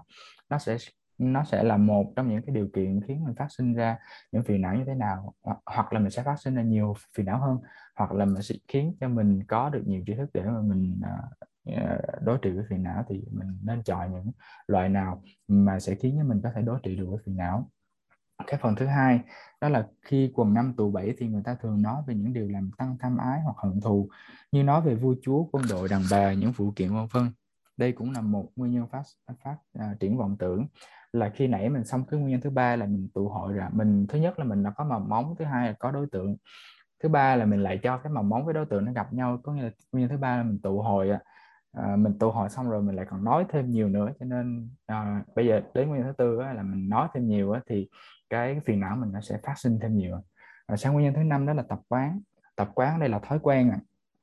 nó sẽ là một trong những cái điều kiện khiến mình phát sinh ra những phiền não như thế nào, hoặc là mình sẽ phát sinh ra nhiều phiền não hơn, hoặc là mình sẽ khiến cho mình có được nhiều tri thức để mà mình đối trị với phiền não. Thì mình nên chọn những loại nào mà sẽ khiến cho mình có thể đối trị được với phiền não. Cái phần thứ hai đó là khi quần 5 tụ 7 thì người ta thường nói về những điều làm tăng tham ái hoặc hận thù, như nói về vua chúa, quân đội, đàn bà, những phụ kiện vân vân. Đây cũng là một nguyên nhân phát triển vọng tưởng. Là khi nãy mình xong cái nguyên nhân thứ ba là mình tụ hội ra, mình thứ nhất là mình đã có mầm móng, thứ hai là có đối tượng, thứ ba là mình lại cho cái mầm móng với đối tượng nó gặp nhau. Có nghĩa là nguyên nhân thứ ba là mình tụ hội mình tụ hội xong rồi mình lại còn nói thêm nhiều nữa, cho nên bây giờ đến nguyên nhân thứ tư là mình nói thêm nhiều thì cái phiền não mình nó sẽ phát sinh thêm nhiều. Sang nguyên nhân thứ năm đó là tập quán đây là thói quen.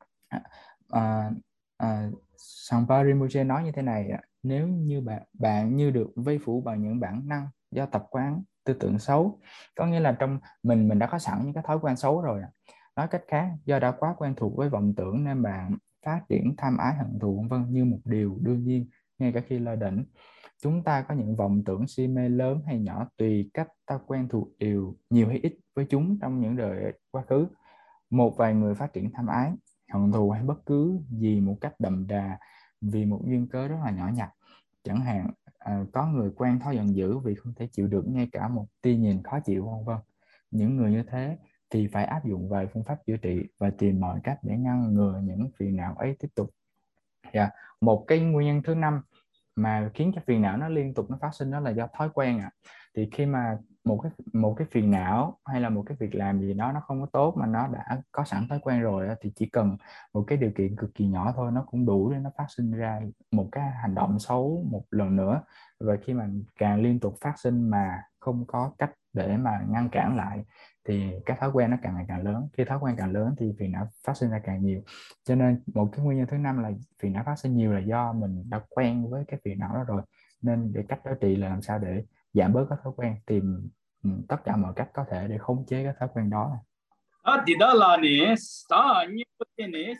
Sangpa Rinpoche nói như thế này: nếu như bạn như được vây phủ bằng những bản năng do tập quán tư tưởng xấu, có nghĩa là trong mình đã có sẵn những cái thói quen xấu rồi. Nói cách khác, do đã quá quen thuộc với vọng tưởng nên bạn phát triển tham ái hận thù vân vân như một điều đương nhiên ngay cả khi lơ đễnh. Chúng ta có những vọng tưởng si mê lớn hay nhỏ tùy cách ta quen thuộc nhiều hay ít với chúng trong những đời quá khứ. Một vài người phát triển tham ái, hận thù hay bất cứ gì một cách đậm đà vì một duyên cớ rất là nhỏ nhặt. Chẳng hạn có người quen thói giận dữ vì không thể chịu được ngay cả một tia nhìn khó chịu vân vân. Những người như thế thì phải áp dụng vài phương pháp chữa trị và tìm mọi cách để ngăn ngừa những phiền não ấy tiếp tục. Một cái nguyên nhân thứ năm mà khiến cho phiền não nó liên tục nó phát sinh đó là do thói quen. Thì khi mà một cái phiền não hay là một cái việc làm gì đó nó không có tốt mà nó đã có sẵn thói quen rồi thì chỉ cần một cái điều kiện cực kỳ nhỏ thôi nó cũng đủ để nó phát sinh ra một cái hành động xấu một lần nữa. Và khi mà càng liên tục phát sinh mà không có cách để mà ngăn cản lại thì cái thói quen nó càng ngày càng lớn. Khi thói quen càng lớn thì phiền não phát sinh ra càng nhiều. Cho nên một cái nguyên nhân thứ năm là phiền não phát sinh nhiều là do mình đã quen với cái phiền não đó rồi. Nên để cách đối trị là làm sao để giảm bớt cái thói quen, tìm tất cả mọi cách có thể để khống chế cái thói quen đó. đi đó là nè, sao như thế này,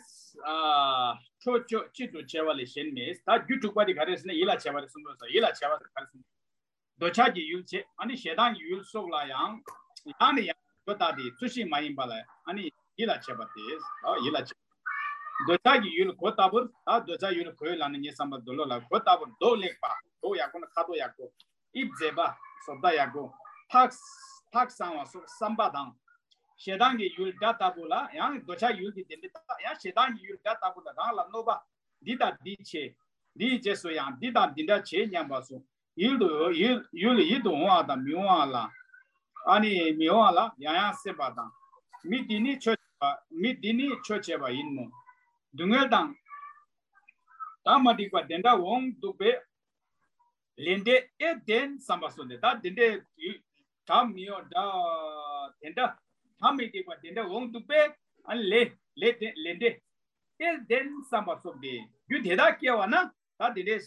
cho chỉ tụ chế vào lịch sử này, ta YouTube qua đi cái này ý là chế vào lịch sử đó, ý là chế vào cái lịch sử. Đối cha gì yêu chế, anh sẽ đang yêu số là yang, anh ấy có ta đi, chú sĩ mai bảo lại, anh ấy ý là chế vào thế, ý là chế. Đối cha gì yêu có ta bữa, đối cha yêu có là nên xem vào đó là có ta bữa, đôi lek pa, đôi ya con khát đôi ya con, ít dễ ba, số ta ya con, thắc sang vào số samba đằng. Shedangi yul data bula, yang docha yul di dendita, yang shedangi yul data bula, dang la noba, dida di che so yang dida dinda che nyamba so, yul yidu wa da miwa la, ani miwa la, yang seba dang, 미디니 초체바 인모 둥엘당 다마디과 된다 원 두베 렌데 에덴 삼바손데 다 덴데 다미오 다 된다 다미디과 된다 원 두베 안레 렌데 에덴 삼바손데 유데다 깨와나 다 덴데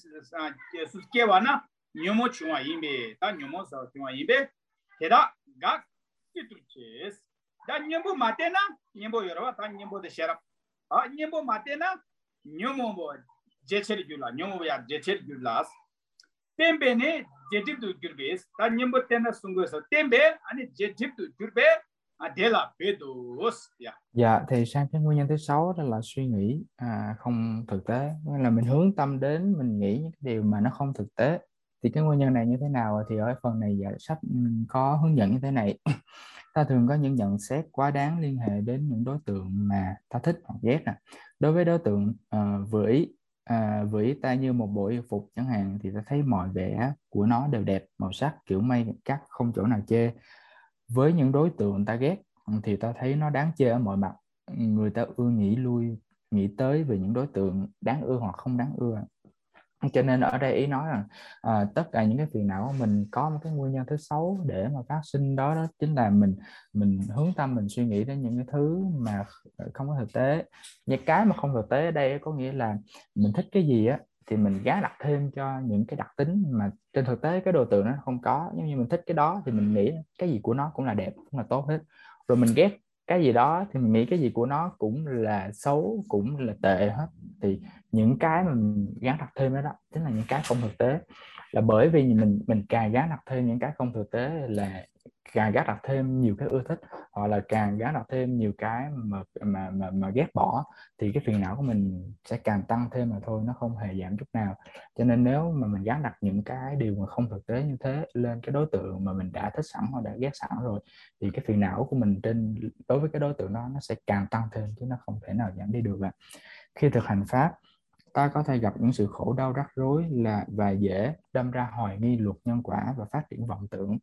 수케와나 뇨모 추와 임베 다 뇨모서 추와 임베 데다 각 시투체스 다 녀보 마테나 녀보 여러와 다 녀보데 셔랍 아 녀보 마테나 녀모보 제체리 줄라 녀모야 제체리 줄라스 템베네 제집도 줄베스 다 녀보 테나 숭고서 템베 아니 제집도 줄베 아 데라 베도스 야 Dạ, thì sang cái nguyên nhân thứ 6 đó là suy nghĩ không thực tế, nghĩa là mình hướng tâm đến mình nghĩ những cái điều mà nó không thực tế. Thì cái nguyên nhân này như thế nào thì ở phần này sách có hướng dẫn như thế này. Ta thường có những nhận xét quá đáng liên hệ đến những đối tượng mà ta thích hoặc ghét nè. Đối với đối tượng vừa ý ta như một bộ y phục chẳng hạn, thì ta thấy mọi vẻ của nó đều đẹp, màu sắc kiểu may cắt không chỗ nào chê. Với những đối tượng ta ghét thì ta thấy nó đáng chê ở mọi mặt. Người ta ưa nghĩ tới về những đối tượng đáng ưa hoặc không đáng ưa. Cho nên ở đây ý nói rằng tất cả những cái phiền não của mình có một cái nguyên nhân thứ 6 để mà phát sinh, đó chính là mình hướng tâm mình suy nghĩ đến những cái thứ mà không có thực tế. Những cái mà không thực tế ở đây có nghĩa là mình thích cái gì á thì mình gán đặt thêm cho những cái đặc tính mà trên thực tế cái đối tượng nó không có. Giống như mình thích cái đó thì mình nghĩ cái gì của nó cũng là đẹp, cũng là tốt hết. Rồi mình ghét cái gì đó thì mình nghĩ cái gì của nó cũng là xấu, cũng là tệ hết. Thì những cái mà mình gán đặt thêm đó chính là những cái không thực tế. Là bởi vì mình càng gán đặt thêm những cái không thực tế là càng gán đặt thêm nhiều cái ưa thích, hoặc là càng gán đặt thêm nhiều cái mà ghét bỏ, thì cái phiền não của mình sẽ càng tăng thêm mà thôi, nó không hề giảm chút nào. Cho nên nếu mà mình gán đặt những cái điều mà không thực tế như thế lên cái đối tượng mà mình đã thích sẵn hoặc đã ghét sẵn rồi, thì cái phiền não của mình đối với cái đối tượng đó nó sẽ càng tăng thêm chứ nó không thể nào giảm đi được. Khi thực hành pháp, ta có thể gặp những sự khổ đau rắc rối và dễ đâm ra hoài nghi luật nhân quả và phát triển vọng tưởng.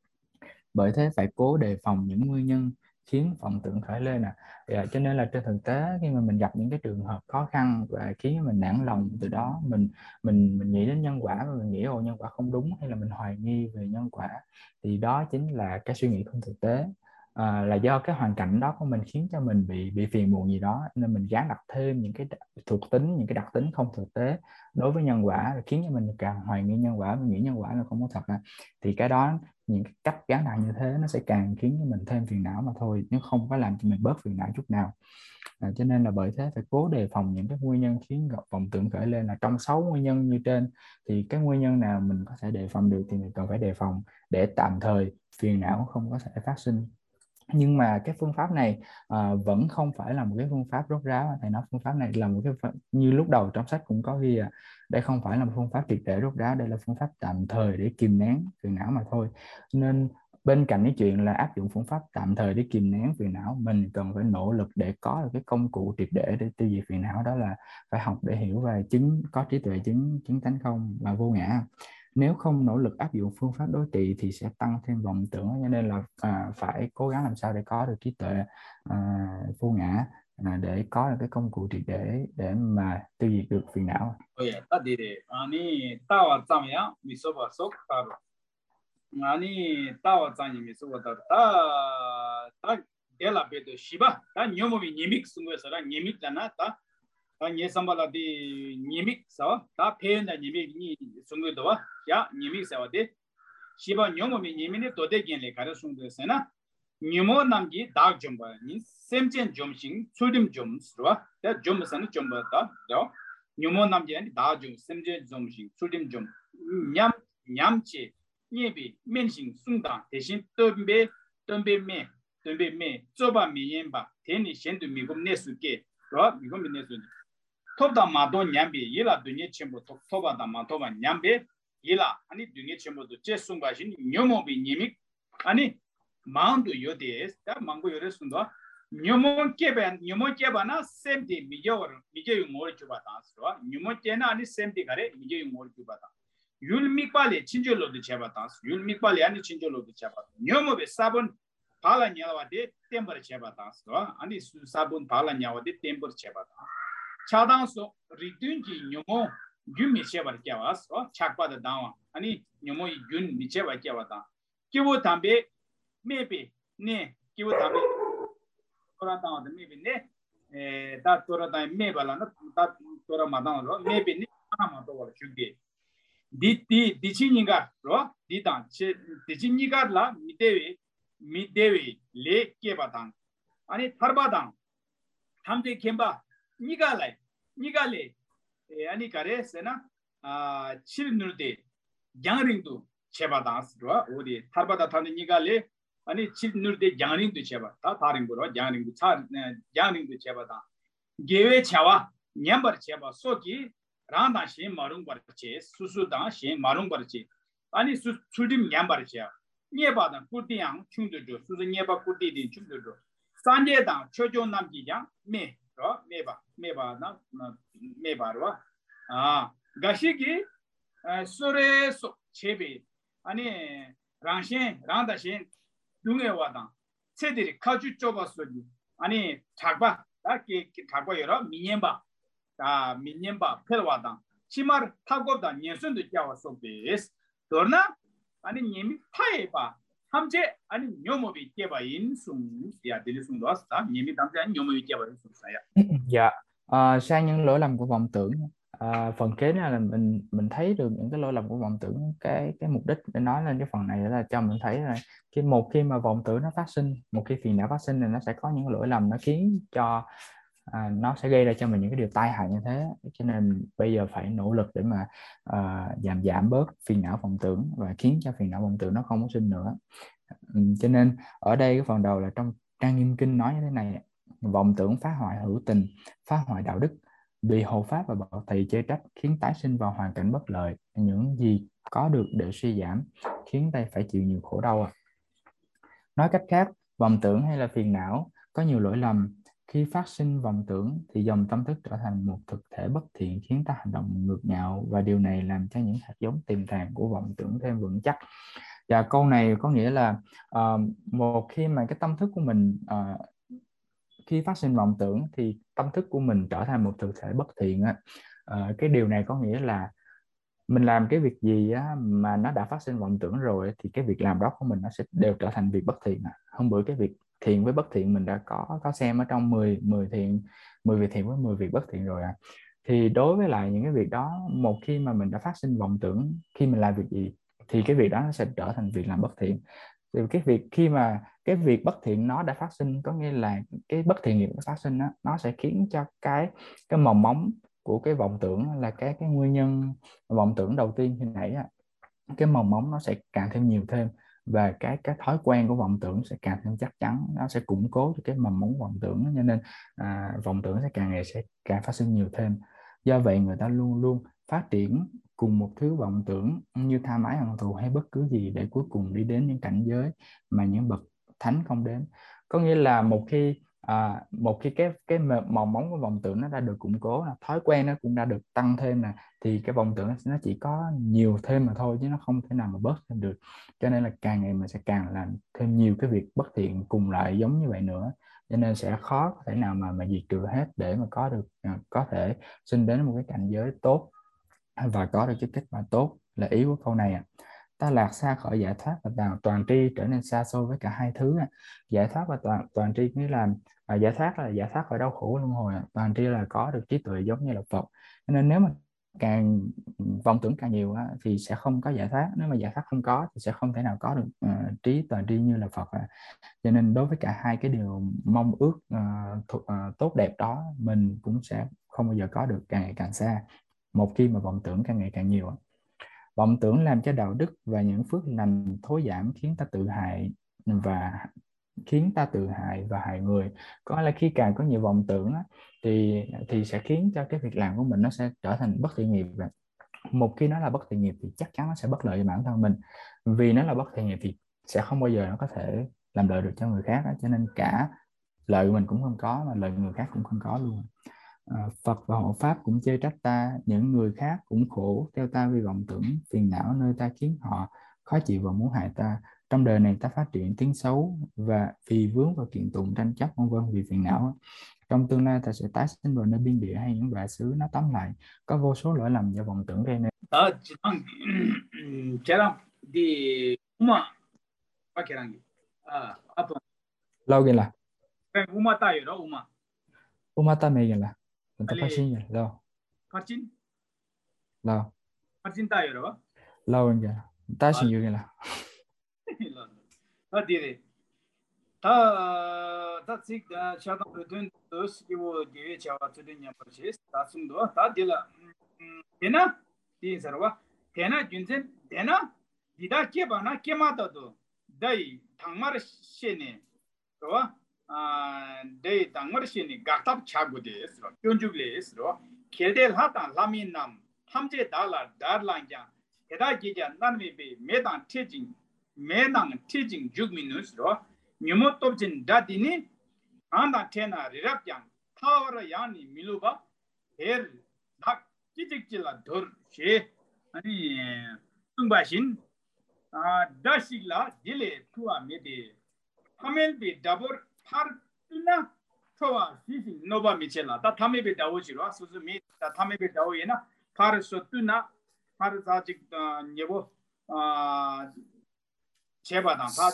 Bởi thế phải cố đề phòng những nguyên nhân khiến vọng tưởng khởi lên cho nên là trên thực tế khi mà mình gặp những cái trường hợp khó khăn và khiến mình nản lòng, từ đó mình nghĩ đến nhân quả và mình nghĩ nhân quả không đúng, hay là mình hoài nghi về nhân quả, thì đó chính là cái suy nghĩ không thực tế. Là do cái hoàn cảnh đó của mình khiến cho mình bị phiền muộn gì đó, nên mình gán đặt thêm những cái thuộc tính, những cái đặc tính không thực tế đối với nhân quả, khiến cho mình càng hoài nghi nhân quả, mình nghĩ nhân quả là không có thật. Thì cái đó, những cái cách gán nặng như thế nó sẽ càng khiến cho mình thêm phiền não mà thôi, nhưng không có làm cho mình bớt phiền não chút nào. Cho nên là bởi thế phải cố đề phòng những cái nguyên nhân khiến vọng tưởng khởi lên. Là trong 6 nguyên nhân như trên thì cái nguyên nhân nào mình có thể đề phòng được thì mình cần phải đề phòng để tạm thời phiền não không có thể phát sinh. Nhưng mà cái phương pháp này vẫn không phải là một cái phương pháp rốt ráo. Thầy nói phương pháp này là một cái, như lúc đầu trong sách cũng có ghi, đây không phải là một phương pháp triệt để rốt ráo, đây là phương pháp tạm thời để kìm nén phiền não mà thôi. Nên bên cạnh cái chuyện là áp dụng phương pháp tạm thời để kìm nén phiền não, mình cần phải nỗ lực để có được cái công cụ triệt để tiêu diệt phiền não, đó là phải học để hiểu và có trí tuệ chứng tánh không và vô ngã. Nếu không nỗ lực áp dụng phương pháp đối trị thì sẽ tăng thêm vọng tưởng. Cho nên là phải cố gắng làm sao để có được trí tuệ vô ngã, để có được cái công cụ triệt để mà tiêu diệt được phiền não. ta đi đi ani tawa zamya misoba sok taru ani tawa zamya misoba taru ta dela bedo shiba ta nyomomi nimik sungwesa ra nimik dana ta nye sambala di nimik sawa ta peyenda nimik ni sungwe dowa ya nimik sawa de shiba nyomomi nimini dode genle kare sungwesa na nyomo namgi dag jomba ni semchen jomsing chudim jomswa ta jomsana jomba ta yo nyomo namgi ani dag jom semchen jomsing chudim jom nyamche nyebi mensing sungda 대신 덤베 me zoba miyenba teni shendu migum nesuke ro migum nesu 톱다 마도 냠비 예라 dunye 쳔보 톱토바다 마토바 냠베 예라 아니 dunye 쳔보도 제송바신 녀모비 니믹 아니 마운도 요데스 다 망고 요레순도 녀모 깨바나 셈디 미제유 모르 주바다스로 녀모 깨나 아니 셈디 가레 미제유 모르 주바다 율미빨레 친절로도 제바다스 율미빨레 아니 친절로도 제바다 녀모베 사본 달라 냐와데 템버 제바다스로 아니 수사분 달라 냐와데 템버 제바다 차당소 리튼지 뇨모 균미 제바르께와서 착바다 다와 아니 뇨모 균 미제바께와다 기보 담배 메비 네 기보 담배 돌아다와데 메비 네다 돌아다 메발라나 다 돌아마다로 메비 네 하나만 더 줄게 디치니가 로 디단 디치니가 라 미데위 레 깨바당 아니 타르바당 함대 켐바 니가레 아니 가레스나 아 칠누르데 양링도 제바다스로 어디 타르바다 탄데 니가레 아니 칠누르데 양링도 제바 다 다른거로 양링도 차 양링도 제바다 게웨 차와 냠버 제바 소기 라다시 마룽버체 수수다시 마룽버체 아니 수출림 냠버체 녀바다 꾸디양 충도죠 수수 녀바 꾸디디 충도죠 산제당 초조 남기장 메로 메바나 메바로 아 가시기 소레소 제비 아니 랑신 랑다신 중에와당 세들이 가주 좁았어지 아니 작바 딱게 작바 여러 미년바 아 미년바 펠와당 치마르 타고다 년선도 자와서 베스 더나 아니 님이 파에바 함제 아니 뇨모비 깨바 인숨 야 들리숨도 왔다 님이 담제 아니 뇨모비 깨바 인숨 사야 Dạ, sang những lỗi lầm của vọng tưởng, phần kế này là mình thấy được những cái lỗi lầm của vọng tưởng. Cái mục đích để nói lên cái phần này là cho mình thấy là khi mà vọng tưởng nó phát sinh, một khi phiền não phát sinh thì nó sẽ có những lỗi lầm, nó khiến cho nó sẽ gây ra cho mình những cái điều tai hại như thế. Cho nên bây giờ phải nỗ lực để mà giảm bớt phiền não vọng tưởng và khiến cho phiền não vọng tưởng nó không có sinh nữa. Cho nên ở đây cái phần đầu là trong Trang Nghiêm Kinh nói như thế này: vọng tưởng phá hoại hữu tình, phá hoại đạo đức, bị hộ pháp và bảo thầy chê trách, khiến tái sinh vào hoàn cảnh bất lợi. Những gì có được đều suy giảm, khiến ta phải chịu nhiều khổ đau. Nói cách khác, vọng tưởng hay là phiền não có nhiều lỗi lầm. Khi phát sinh vọng tưởng thì dòng tâm thức trở thành một thực thể bất thiện, khiến ta hành động ngược nhạo, và điều này làm cho những hạt giống tiềm tàng của vọng tưởng thêm vững chắc. Và câu này có nghĩa là một khi mà cái tâm thức của mình khi phát sinh vọng tưởng thì tâm thức của mình trở thành một thực thể bất thiện. Cái điều này có nghĩa là mình làm cái việc gì mà nó đã phát sinh vọng tưởng rồi thì cái việc làm đó của mình nó sẽ đều trở thành việc bất thiện. Hôm bữa cái việc thiện với bất thiện mình đã có xem ở trong 10 việc thiện với 10 việc bất thiện rồi. Thì đối với lại những cái việc đó, một khi mà mình đã phát sinh vọng tưởng khi mình làm việc gì thì cái việc đó nó sẽ trở thành việc làm bất thiện. Thì cái việc khi mà cái việc bất thiện nó đã phát sinh, có nghĩa là cái bất thiện nghiệp nó phát sinh đó, nó sẽ khiến cho cái mầm móng của cái vọng tưởng là cái nguyên nhân vọng tưởng đầu tiên khi nãy, cái mầm móng nó sẽ càng thêm nhiều thêm, và cái thói quen của vọng tưởng sẽ càng thêm chắc chắn, nó sẽ củng cố cho cái mầm móng vọng tưởng. Cho nên vọng tưởng sẽ càng phát sinh nhiều thêm. Do vậy người ta luôn luôn phát triển cùng một thứ vọng tưởng như tha mái hận thù hay bất cứ gì, để cuối cùng đi đến những cảnh giới mà những bậc thánh không đến. Có nghĩa là một khi cái mầm móng của vọng tưởng nó đã được củng cố, thói quen nó cũng đã được tăng thêm nè, thì cái vọng tưởng nó chỉ có nhiều thêm mà thôi, chứ nó không thể nào mà bớt thêm được. Cho nên là càng ngày mình sẽ càng làm thêm nhiều cái việc bất thiện cùng lại giống như vậy nữa. Cho nên sẽ khó có thể nào mà diệt trừ hết để mà có thể sinh đến một cái cảnh giới tốt và có được cái kết quả tốt. Là ý của câu này. Ta lạc xa khỏi giải thoát và toàn tri trở nên xa xôi với cả hai thứ. Giải thoát và toàn tri nghĩa là giải thoát là giải thoát khỏi đau khổ luân hồi, toàn tri là có được trí tuệ giống như là Phật. Nên nếu mà càng vọng tưởng càng nhiều thì sẽ không có giải thoát. Nếu mà giải thoát không có thì sẽ không thể nào có được trí toàn tri như là Phật. Cho nên đối với cả hai cái điều mong ước tốt đẹp đó, mình cũng sẽ không bao giờ có được, càng ngày càng xa một khi mà vọng tưởng càng ngày càng nhiều. Vọng tưởng làm cho đạo đức và những phước lành thối giảm, khiến ta tự hại và hại người. Có là khi càng có nhiều vọng tưởng thì sẽ khiến cho cái việc làm của mình nó sẽ trở thành bất thiện nghiệp. Một khi nó là bất thiện nghiệp thì chắc chắn nó sẽ bất lợi cho bản thân mình. Vì nó là bất thiện nghiệp thì sẽ không bao giờ nó có thể làm lợi được cho người khác. Cho nên cả lợi mình cũng không có, mà lợi người khác cũng không có luôn. Phật và hộ pháp cũng chê trách ta, những người khác cũng khổ theo ta vì vọng tưởng phiền não nơi ta, khiến họ khó chịu và muốn hại ta. Trong đời này ta phát triển tiếng xấu và vì vướng vào kiện tụng tranh chấp vân vân vì phiền não. Trong tương lai ta sẽ tái sinh vào nơi biên địa hay những đoạn xứ. Nó tóm lại có vô số lỗi lầm do vọng tưởng gây nên. Lâu gần là Umata mày gần là mình ta phát sinh rồi lâu lâu lâu gần ta sinh gần là 다 찍다 차도 든 도스기고 기회 차와 주든냐 버시스 다숨도 다 딜라 되나 디서와 되나 준센 되나 디다 깨바나 깨마다도 다이 당마르 시네 그와 다이 당마르 시네 각탑 차고데스로 견죽레스로 켈델 하다 라민남 탐제 달라 달랑자 대다 기자 난미비 메단 티징 메낭 티징 죽미누스로 nyumo topjin dadini anda tena rirapjang thawara yani miluba her dak kijikjila dor she ani tungbashin dashigla dile tuwa mede thamel be dabor partina thowa sisi noba michela ta thame be dawo jiro suzu me ta thame be dawo yena par sotuna par sajik nyebo 제바당 다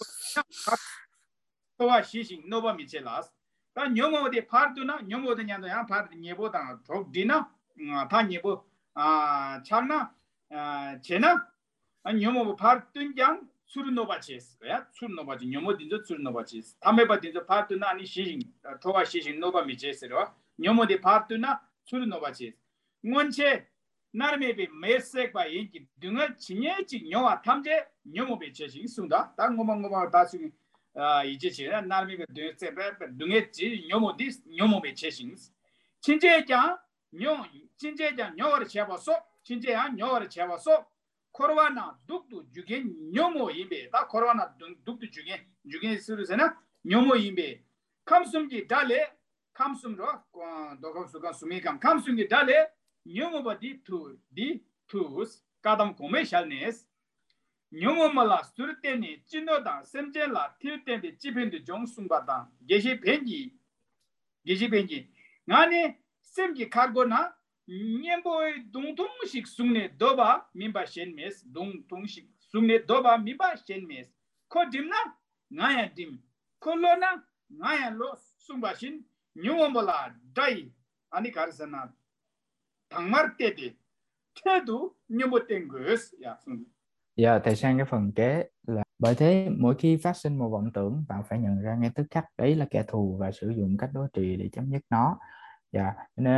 또와 시식 노바 미첼라스 다 녀모데 파르두나 녀모데냐도 야 파르 녀보다 독디나 다 녀보 참나 제나 녀모 파르둔장 수르노바치스야 수르노바치 녀모딘저 수르노바치스 담에바딘저 파르두나 아니 시식 또와 시식 노바 미체스로 녀모데 파르두나 수르노바치스 원체 나름의 메색과 인기 등을 진예지 녀와 탐제 녀모베 제식 순다 땅고망고마 다시 이제 지난 나름의 등했지 녀모베 제식 진제자 녀를 잡아서 진제야 녀를 잡아서 코로나 독도 주게 녀모 임베 다 코로나 독도 주게 쓰르잖아 녀모 임베 감숨기 달래 감숨로 도감수가 수미감 감숨기 달래 nyomobadi di tus kadam commercialness nyomomala surteni chinoda semjela tiltende chipende jongsungbada geshi benji ngani semji kargona nyemboy dungtungshik sungne doba mimba shenmes dungtungshik sungne doba mimba shenmes ko dimna ngaya dim kolona ngaya lo sungbashin nyomomala dai ani karsana 당말 때디 태도 녀못된 것이야. Giờ thầy sang cái phần kế là bởi thế mỗi khi phát sinh một vọng tưởng bạn phải nhận ra ngay tức khắc đấy là kẻ thù và sử dụng cách đối trị để chấm dứt nó. Dạ nên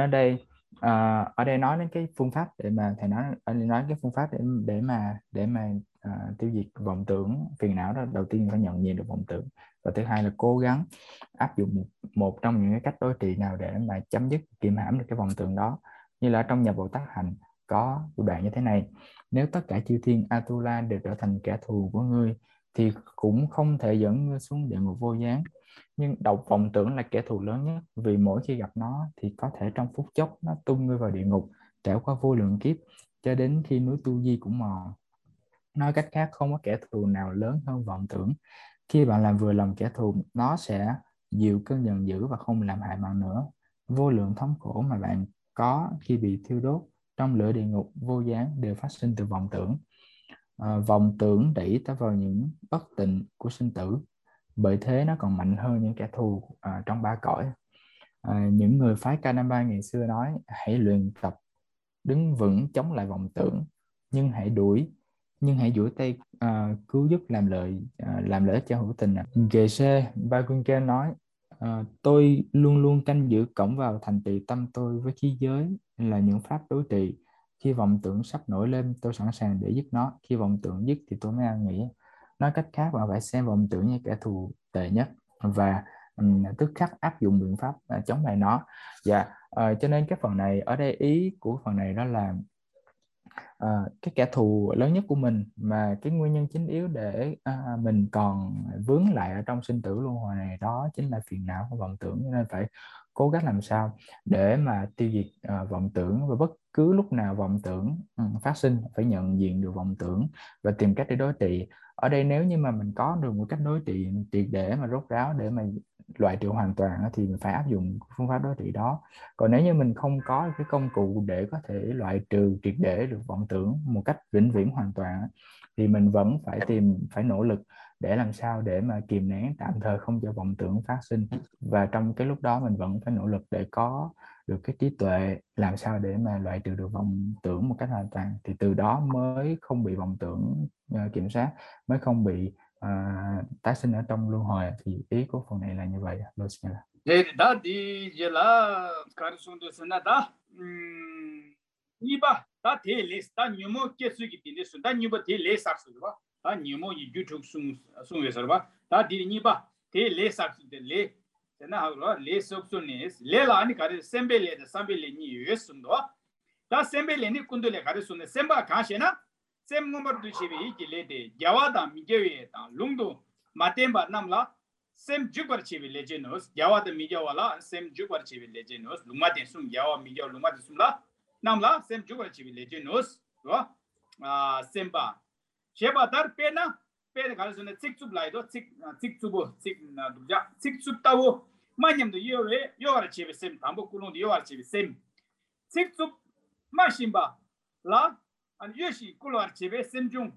ở đây nói đến cái phương pháp để mà thầy nói cái phương pháp để mà tiêu diệt vọng tưởng phiền não đó. Đầu tiên phải nhận diện được vọng tưởng và thứ hai là cố gắng áp dụng một trong những cái cách đối trị nào để mà chấm dứt kiềm hãm được cái vọng tưởng đó. Như là trong nhà Bồ Tát Hạnh có đoạn như thế này: nếu tất cả chư thiên Atula đều trở thành kẻ thù của ngươi thì cũng không thể dẫn ngươi xuống địa ngục vô gián. Nhưng độc vọng tưởng là kẻ thù lớn nhất, vì mỗi khi gặp nó thì có thể trong phút chốc nó tung ngươi vào địa ngục, trải qua vô lượng kiếp cho đến khi núi Tu Di cũng mòn. Nói cách khác, không có kẻ thù nào lớn hơn vọng tưởng. Khi bạn làm vừa lòng kẻ thù, nó sẽ dịu cơn giận dữ và không làm hại bạn nữa. Vô lượng thống khổ mà bạn có khi bị thiêu đốt trong lửa địa ngục vô gián đều phát sinh từ vọng tưởng. Vọng tưởng đẩy ta vào những bất tịnh của sinh tử, bởi thế nó còn mạnh hơn những kẻ thù trong ba cõi. Những người phái Kadamba ngày xưa nói: hãy luyện tập đứng vững chống lại vọng tưởng, nhưng hãy duỗi tay cứu giúp làm lợi ích cho hữu tình. Geshe Bagunke nói: tôi luôn luôn canh giữ cổng vào thành trì tâm tôi với khí giới là những pháp đối trị. Khi vọng tưởng sắp nổi lên, tôi sẵn sàng để dứt nó. Khi vọng tưởng dứt thì tôi mới an nghỉ. Nói cách khác, bạn phải xem vọng tưởng như kẻ thù tệ nhất và tức khắc áp dụng biện pháp chống lại nó. Cho nên cái phần này ở đây, ý của phần này đó là cái kẻ thù lớn nhất của mình, mà cái nguyên nhân chính yếu để mình còn vướng lại ở trong sinh tử luân hồi này, đó chính là phiền não và vọng tưởng. Nên phải cố gắng làm sao để mà tiêu diệt vọng tưởng, và bất cứ lúc nào vọng tưởng phát sinh phải nhận diện được vọng tưởng và tìm cách để đối trị. Ở đây nếu như mà mình có được một cách đối trị triệt để mà rốt ráo để mà loại trừ hoàn toàn thì mình phải áp dụng phương pháp đối trị đó. Còn nếu như mình không có cái công cụ để có thể loại trừ triệt để được vọng tưởng một cách vĩnh viễn hoàn toàn thì mình vẫn phải nỗ lực để làm sao để mà kìm nén tạm thời không cho vọng tưởng phát sinh, và trong cái lúc đó mình vẫn phải nỗ lực để có được cái trí tuệ làm sao để mà loại trừ được vọng tưởng một cách hoàn toàn, thì từ đó mới không bị vọng tưởng kiểm soát, mới không bị tái sinh ở trong luân hồi. Thì ý của phần này là như vậy. 다 디젤라 카르송도스나다 니바 다 데레스 다 뉴모 케스기 딘데스 다 뉴바 데레삭스바 다 뉴모 유튜브 숭숭에서바 다 디니바 데레삭스데레 제나 하고 레속소네스 레라니 카르 셈벨레데 삼벨레니 유에스도 다 셈벨레니 군들레 카르소네 셈바 가시나 셈 넘버 두시비 이길레데 야와다 미게웨다 룽도 마템바 남라 sem jupar chibi legenos yawa de miga wala sem jupar chibi legenos luma de sum yawa miga luma de sumla namla sem jupar chibi legenos ro semba sheba dar pena pena galsone tiksup laido tiksubo tik na duja tiksup tawo manyam de yowe yowar chibi sem tambo kulung de yowar chibi sem tiksup mashimba la an yoshi kulwar chibi sem jung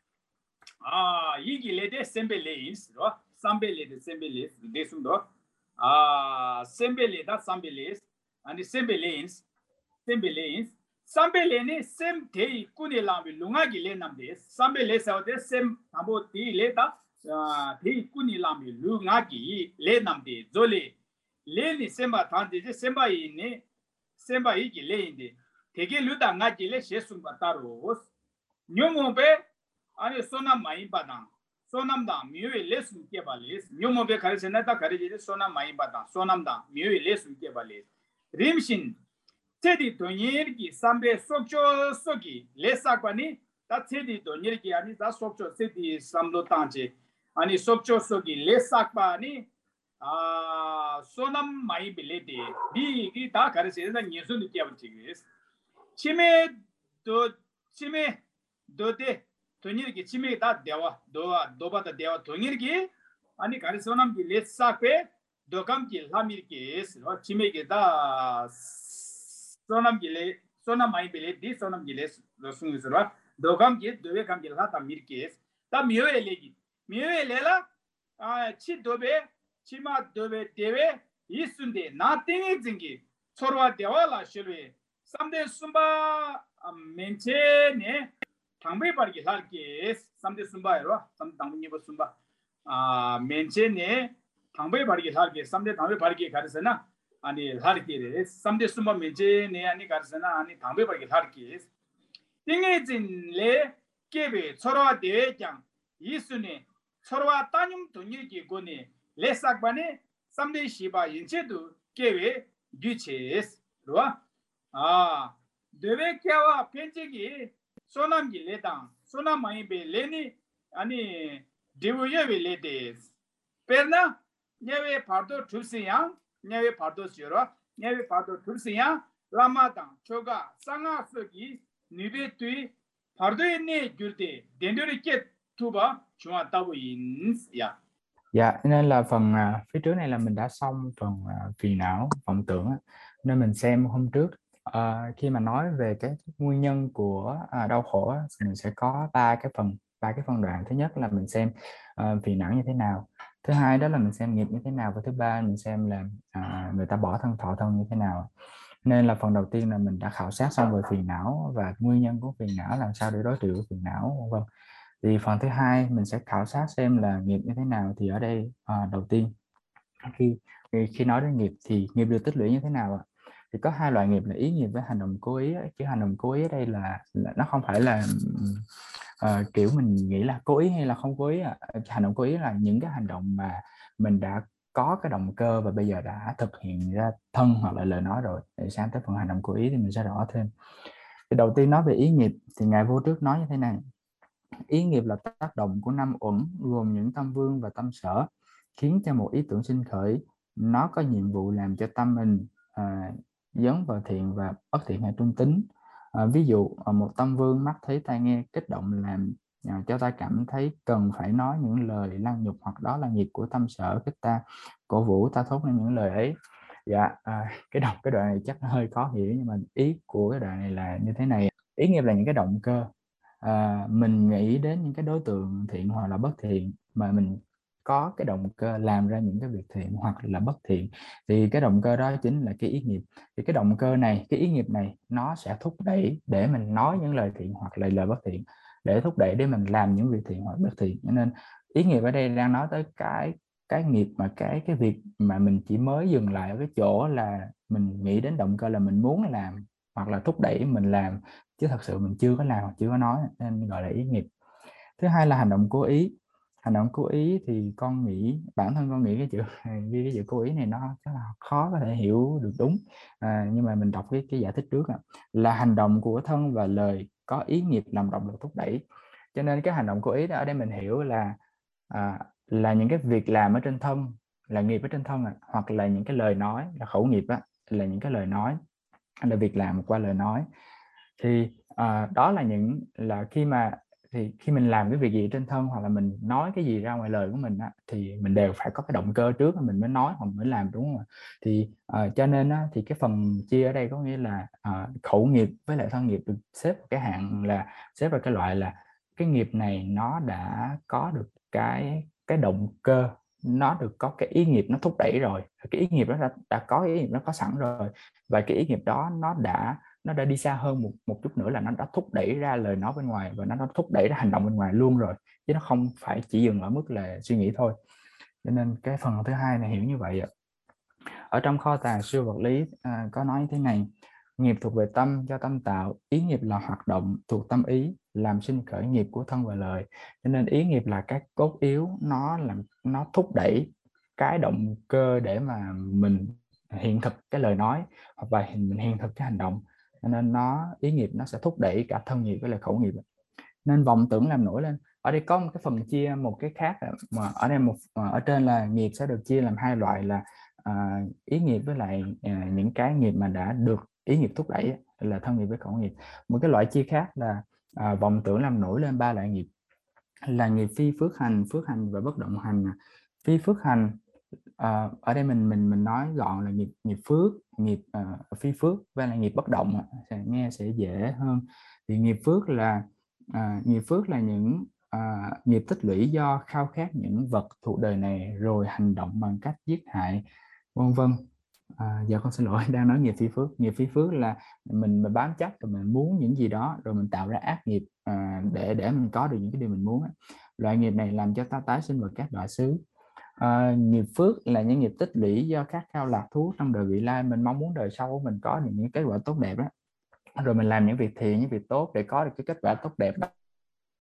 yigi lede sembe leins ro Sambele de Sembeles, Desundo, Sembele da Sambeles, and the Sembelens, Sambelene, Sem Tei, Kunilambi, Lungagile Namdes, Sambeles out there, Sem about the later, Tei Kunilambi, Lungagi, Lenamde, Zole, Leni Semba Tandi, Semba in Semba Igi Lende, Tege Luda Nagile, Shesum Bataros, Nyumobe, and Sona Maibadan. Sonamda, Mui less Kebalis, Numobe Karisenata Kariji, Sona Maibata, Sonamda, Mui less Kebalis. Rimshin, Teddy Donirki, Sambe Sokcho Soki, Lesakani, that Teddy Donirki, and that Sokcho City Samlotanche, and his Sokcho Soki, Lesakbani, Sonam Maibilete, Gita Karisin, and Yusun Kiavachis. Chime Dote. 동일기 치매다 대와 도바다 대와 동일기 아니 가리소남기 레사페 도감기 라밀기스 치매게다 소남기레 소나마이벨레 디 소남기레 로숭이스라 도감기 도베감기 라타 밀기스 다 미오엘레기 미오엘레라 치도베 치마 도베 데베 이순데 나띵이 징기 서로와 대화라 실외 삼대 숨바 멘체네 당배 바르기 할게 삼대 숨바이로 삼 당분이버 숨바 멘체네 당배 바르기 할게 삼대 당배 바르기 가르잖아 아니 할게래 삼대 숨바 멘체네 아니 가르잖아 아니 당배 바르기 할게 띵해진레 깨베 서로와 대장 이순이 서로와 따님 동일기 고네 레삭바네 삼대 시바 인체도 깨베 유체스 로아 데베케와 펜체기 소남기 레당 소나마이베 레니 아니 디부예베 레데스 페르나 냐베 파도 투시야 냐베 파도 시로 냐베 파도 투시야 라마당 초가 상아스기 니베투이 파도에네 줄때 덴도리케 투바 중앙 따부인스야. Dạ, nên là phần phía trước này là mình đã xong phần phiền não, vọng tưởng. Nên mình xem hôm trước khi mà nói về cái nguyên nhân của đau khổ thì mình sẽ có ba cái phân đoạn. Thứ nhất là mình xem phiền não như thế nào, thứ hai đó là mình xem nghiệp như thế nào, và thứ ba mình xem là người ta bỏ thân thọ thân như thế nào. Nên là phần đầu tiên là mình đã khảo sát xong về phiền não và nguyên nhân của phiền não, làm sao để đối trị với phiền não, vân vân. Thì phần thứ hai mình sẽ khảo sát xem là nghiệp như thế nào. Thì ở đây đầu tiên khi nói đến nghiệp thì nghiệp được tích lũy như thế nào ạ? Thì có hai loại nghiệp là ý nghiệp với hành động cố ý. Chứ hành động cố ý ở đây là nó không phải là kiểu mình nghĩ là cố ý hay là không cố ý. Hành động cố ý là những cái hành động mà mình đã có cái động cơ và bây giờ đã thực hiện ra thân hoặc là lời nói rồi. Để sang tới phần hành động cố ý thì mình sẽ rõ thêm. Thì đầu tiên nói về ý nghiệp thì Ngài Vô Trước nói như thế này: ý nghiệp là tác động của năm uẩn gồm những tâm vương và tâm sở, khiến cho một ý tưởng sinh khởi. nó có nhiệm vụ làm cho tâm mình dấn vào thiện và bất thiện hay trung tính. Ví dụ một tâm vương mắt thấy tai nghe kích động làm cho ta cảm thấy cần phải nói những lời lăng nhục, hoặc đó là nghiệp của tâm sở kích ta cổ vũ ta thốt lên những lời ấy. Dạ, cái đoạn này chắc hơi khó hiểu, nhưng mà ý của cái đoạn này là như thế này. Ý nghiệp là những cái động cơ. Mình nghĩ đến những cái đối tượng thiện hoặc là bất thiện, mà mình có cái động cơ làm ra những cái việc thiện hoặc là bất thiện, thì cái động cơ đó chính là cái ý nghiệp. Thì cái động cơ này, cái ý nghiệp này, nó sẽ thúc đẩy để mình nói những lời thiện hoặc là lời bất thiện, để thúc đẩy để mình làm những việc thiện hoặc bất thiện. Cho nên ý nghiệp ở đây đang nói tới cái nghiệp mà cái việc mà mình chỉ mới dừng lại ở cái chỗ là mình nghĩ đến động cơ là mình muốn làm hoặc là thúc đẩy mình làm, chứ thật sự mình chưa có làm hoặc chưa có nói, nên gọi là ý nghiệp. Thứ hai là hành động cố ý. Hành động cố ý thì con nghĩ, bản thân con nghĩ cái chữ ghi cái chữ cố ý này nó rất là khó có thể hiểu được đúng. Nhưng mà mình đọc cái giải thích trước là hành động của thân và lời có ý nghiệp làm động lực thúc đẩy. Cho nên cái hành động cố ý đó ở đây mình hiểu là những cái việc làm ở trên thân là nghiệp ở trên thân, hoặc là những cái lời nói là khẩu nghiệp là những cái lời nói hay là việc làm qua lời nói. Thì đó là khi mình làm cái việc gì trên thân hoặc là mình nói cái gì ra ngoài lời của mình thì mình đều phải có cái động cơ trước mình mới nói hoặc mới làm, đúng không? Thì cho nên thì cái phần chia ở đây có nghĩa là khẩu nghiệp với lại thân nghiệp được xếp cái hạng là xếp vào cái loại là cái nghiệp này nó đã có được cái động cơ, nó được có cái ý nghiệp nó thúc đẩy rồi, cái ý nghiệp đó đã có ý nghiệp nó có sẵn rồi, và cái ý nghiệp đó nó đã đi xa hơn một chút nữa, là nó đã thúc đẩy ra lời nói bên ngoài và nó đã thúc đẩy ra hành động bên ngoài luôn rồi, chứ nó không phải chỉ dừng ở mức là suy nghĩ thôi. Cho nên cái phần thứ hai này hiểu như vậy. Ở trong kho tàng siêu vật lý có nói thế này: nghiệp thuộc về tâm, do tâm tạo. Ý nghiệp là hoạt động thuộc tâm ý, làm sinh khởi nghiệp của thân và lời. Cho nên ý nghiệp là cái cốt yếu, nó thúc đẩy cái động cơ để mà mình hiện thực cái lời nói, hoặc là mình hiện thực cái hành động. Cho nên ý nghiệp nó sẽ thúc đẩy cả thân nghiệp với lại khẩu nghiệp. Nên vọng tưởng làm nổi lên. Ở đây có một cái phần chia, một cái khác mà ở đây ở trên là nghiệp sẽ được chia làm hai loại là ý nghiệp với lại những cái nghiệp mà đã được ý nghiệp thúc đẩy là thân nghiệp với khẩu nghiệp. Một cái loại chia khác là vọng tưởng làm nổi lên ba loại nghiệp là nghiệp phi phước hành và bất động hành. Phi phước hành ở đây mình nói gọn là nghiệp phước, nghiệp phi phước và là nghiệp bất động, nghe sẽ dễ hơn. Thì nghiệp phước là những nghiệp tích lũy do khao khát những vật thuộc đời này rồi hành động bằng cách giết hại, vân vân. Dạ con xin lỗi, đang nói nghiệp phi phước. Nghiệp phi phước là mình bám chấp rồi mình muốn những gì đó rồi mình tạo ra ác nghiệp để mình có được những cái điều mình muốn. Loại nghiệp này làm cho ta tái sinh vào các đọa xứ. Nghiệp phước là những nghiệp tích lũy do khát khao lạc thú trong đời vị lai, mình mong muốn đời sau của mình có những kết quả tốt đẹp đó, rồi mình làm những việc thiện, những việc tốt để có được cái kết quả tốt đẹp đó.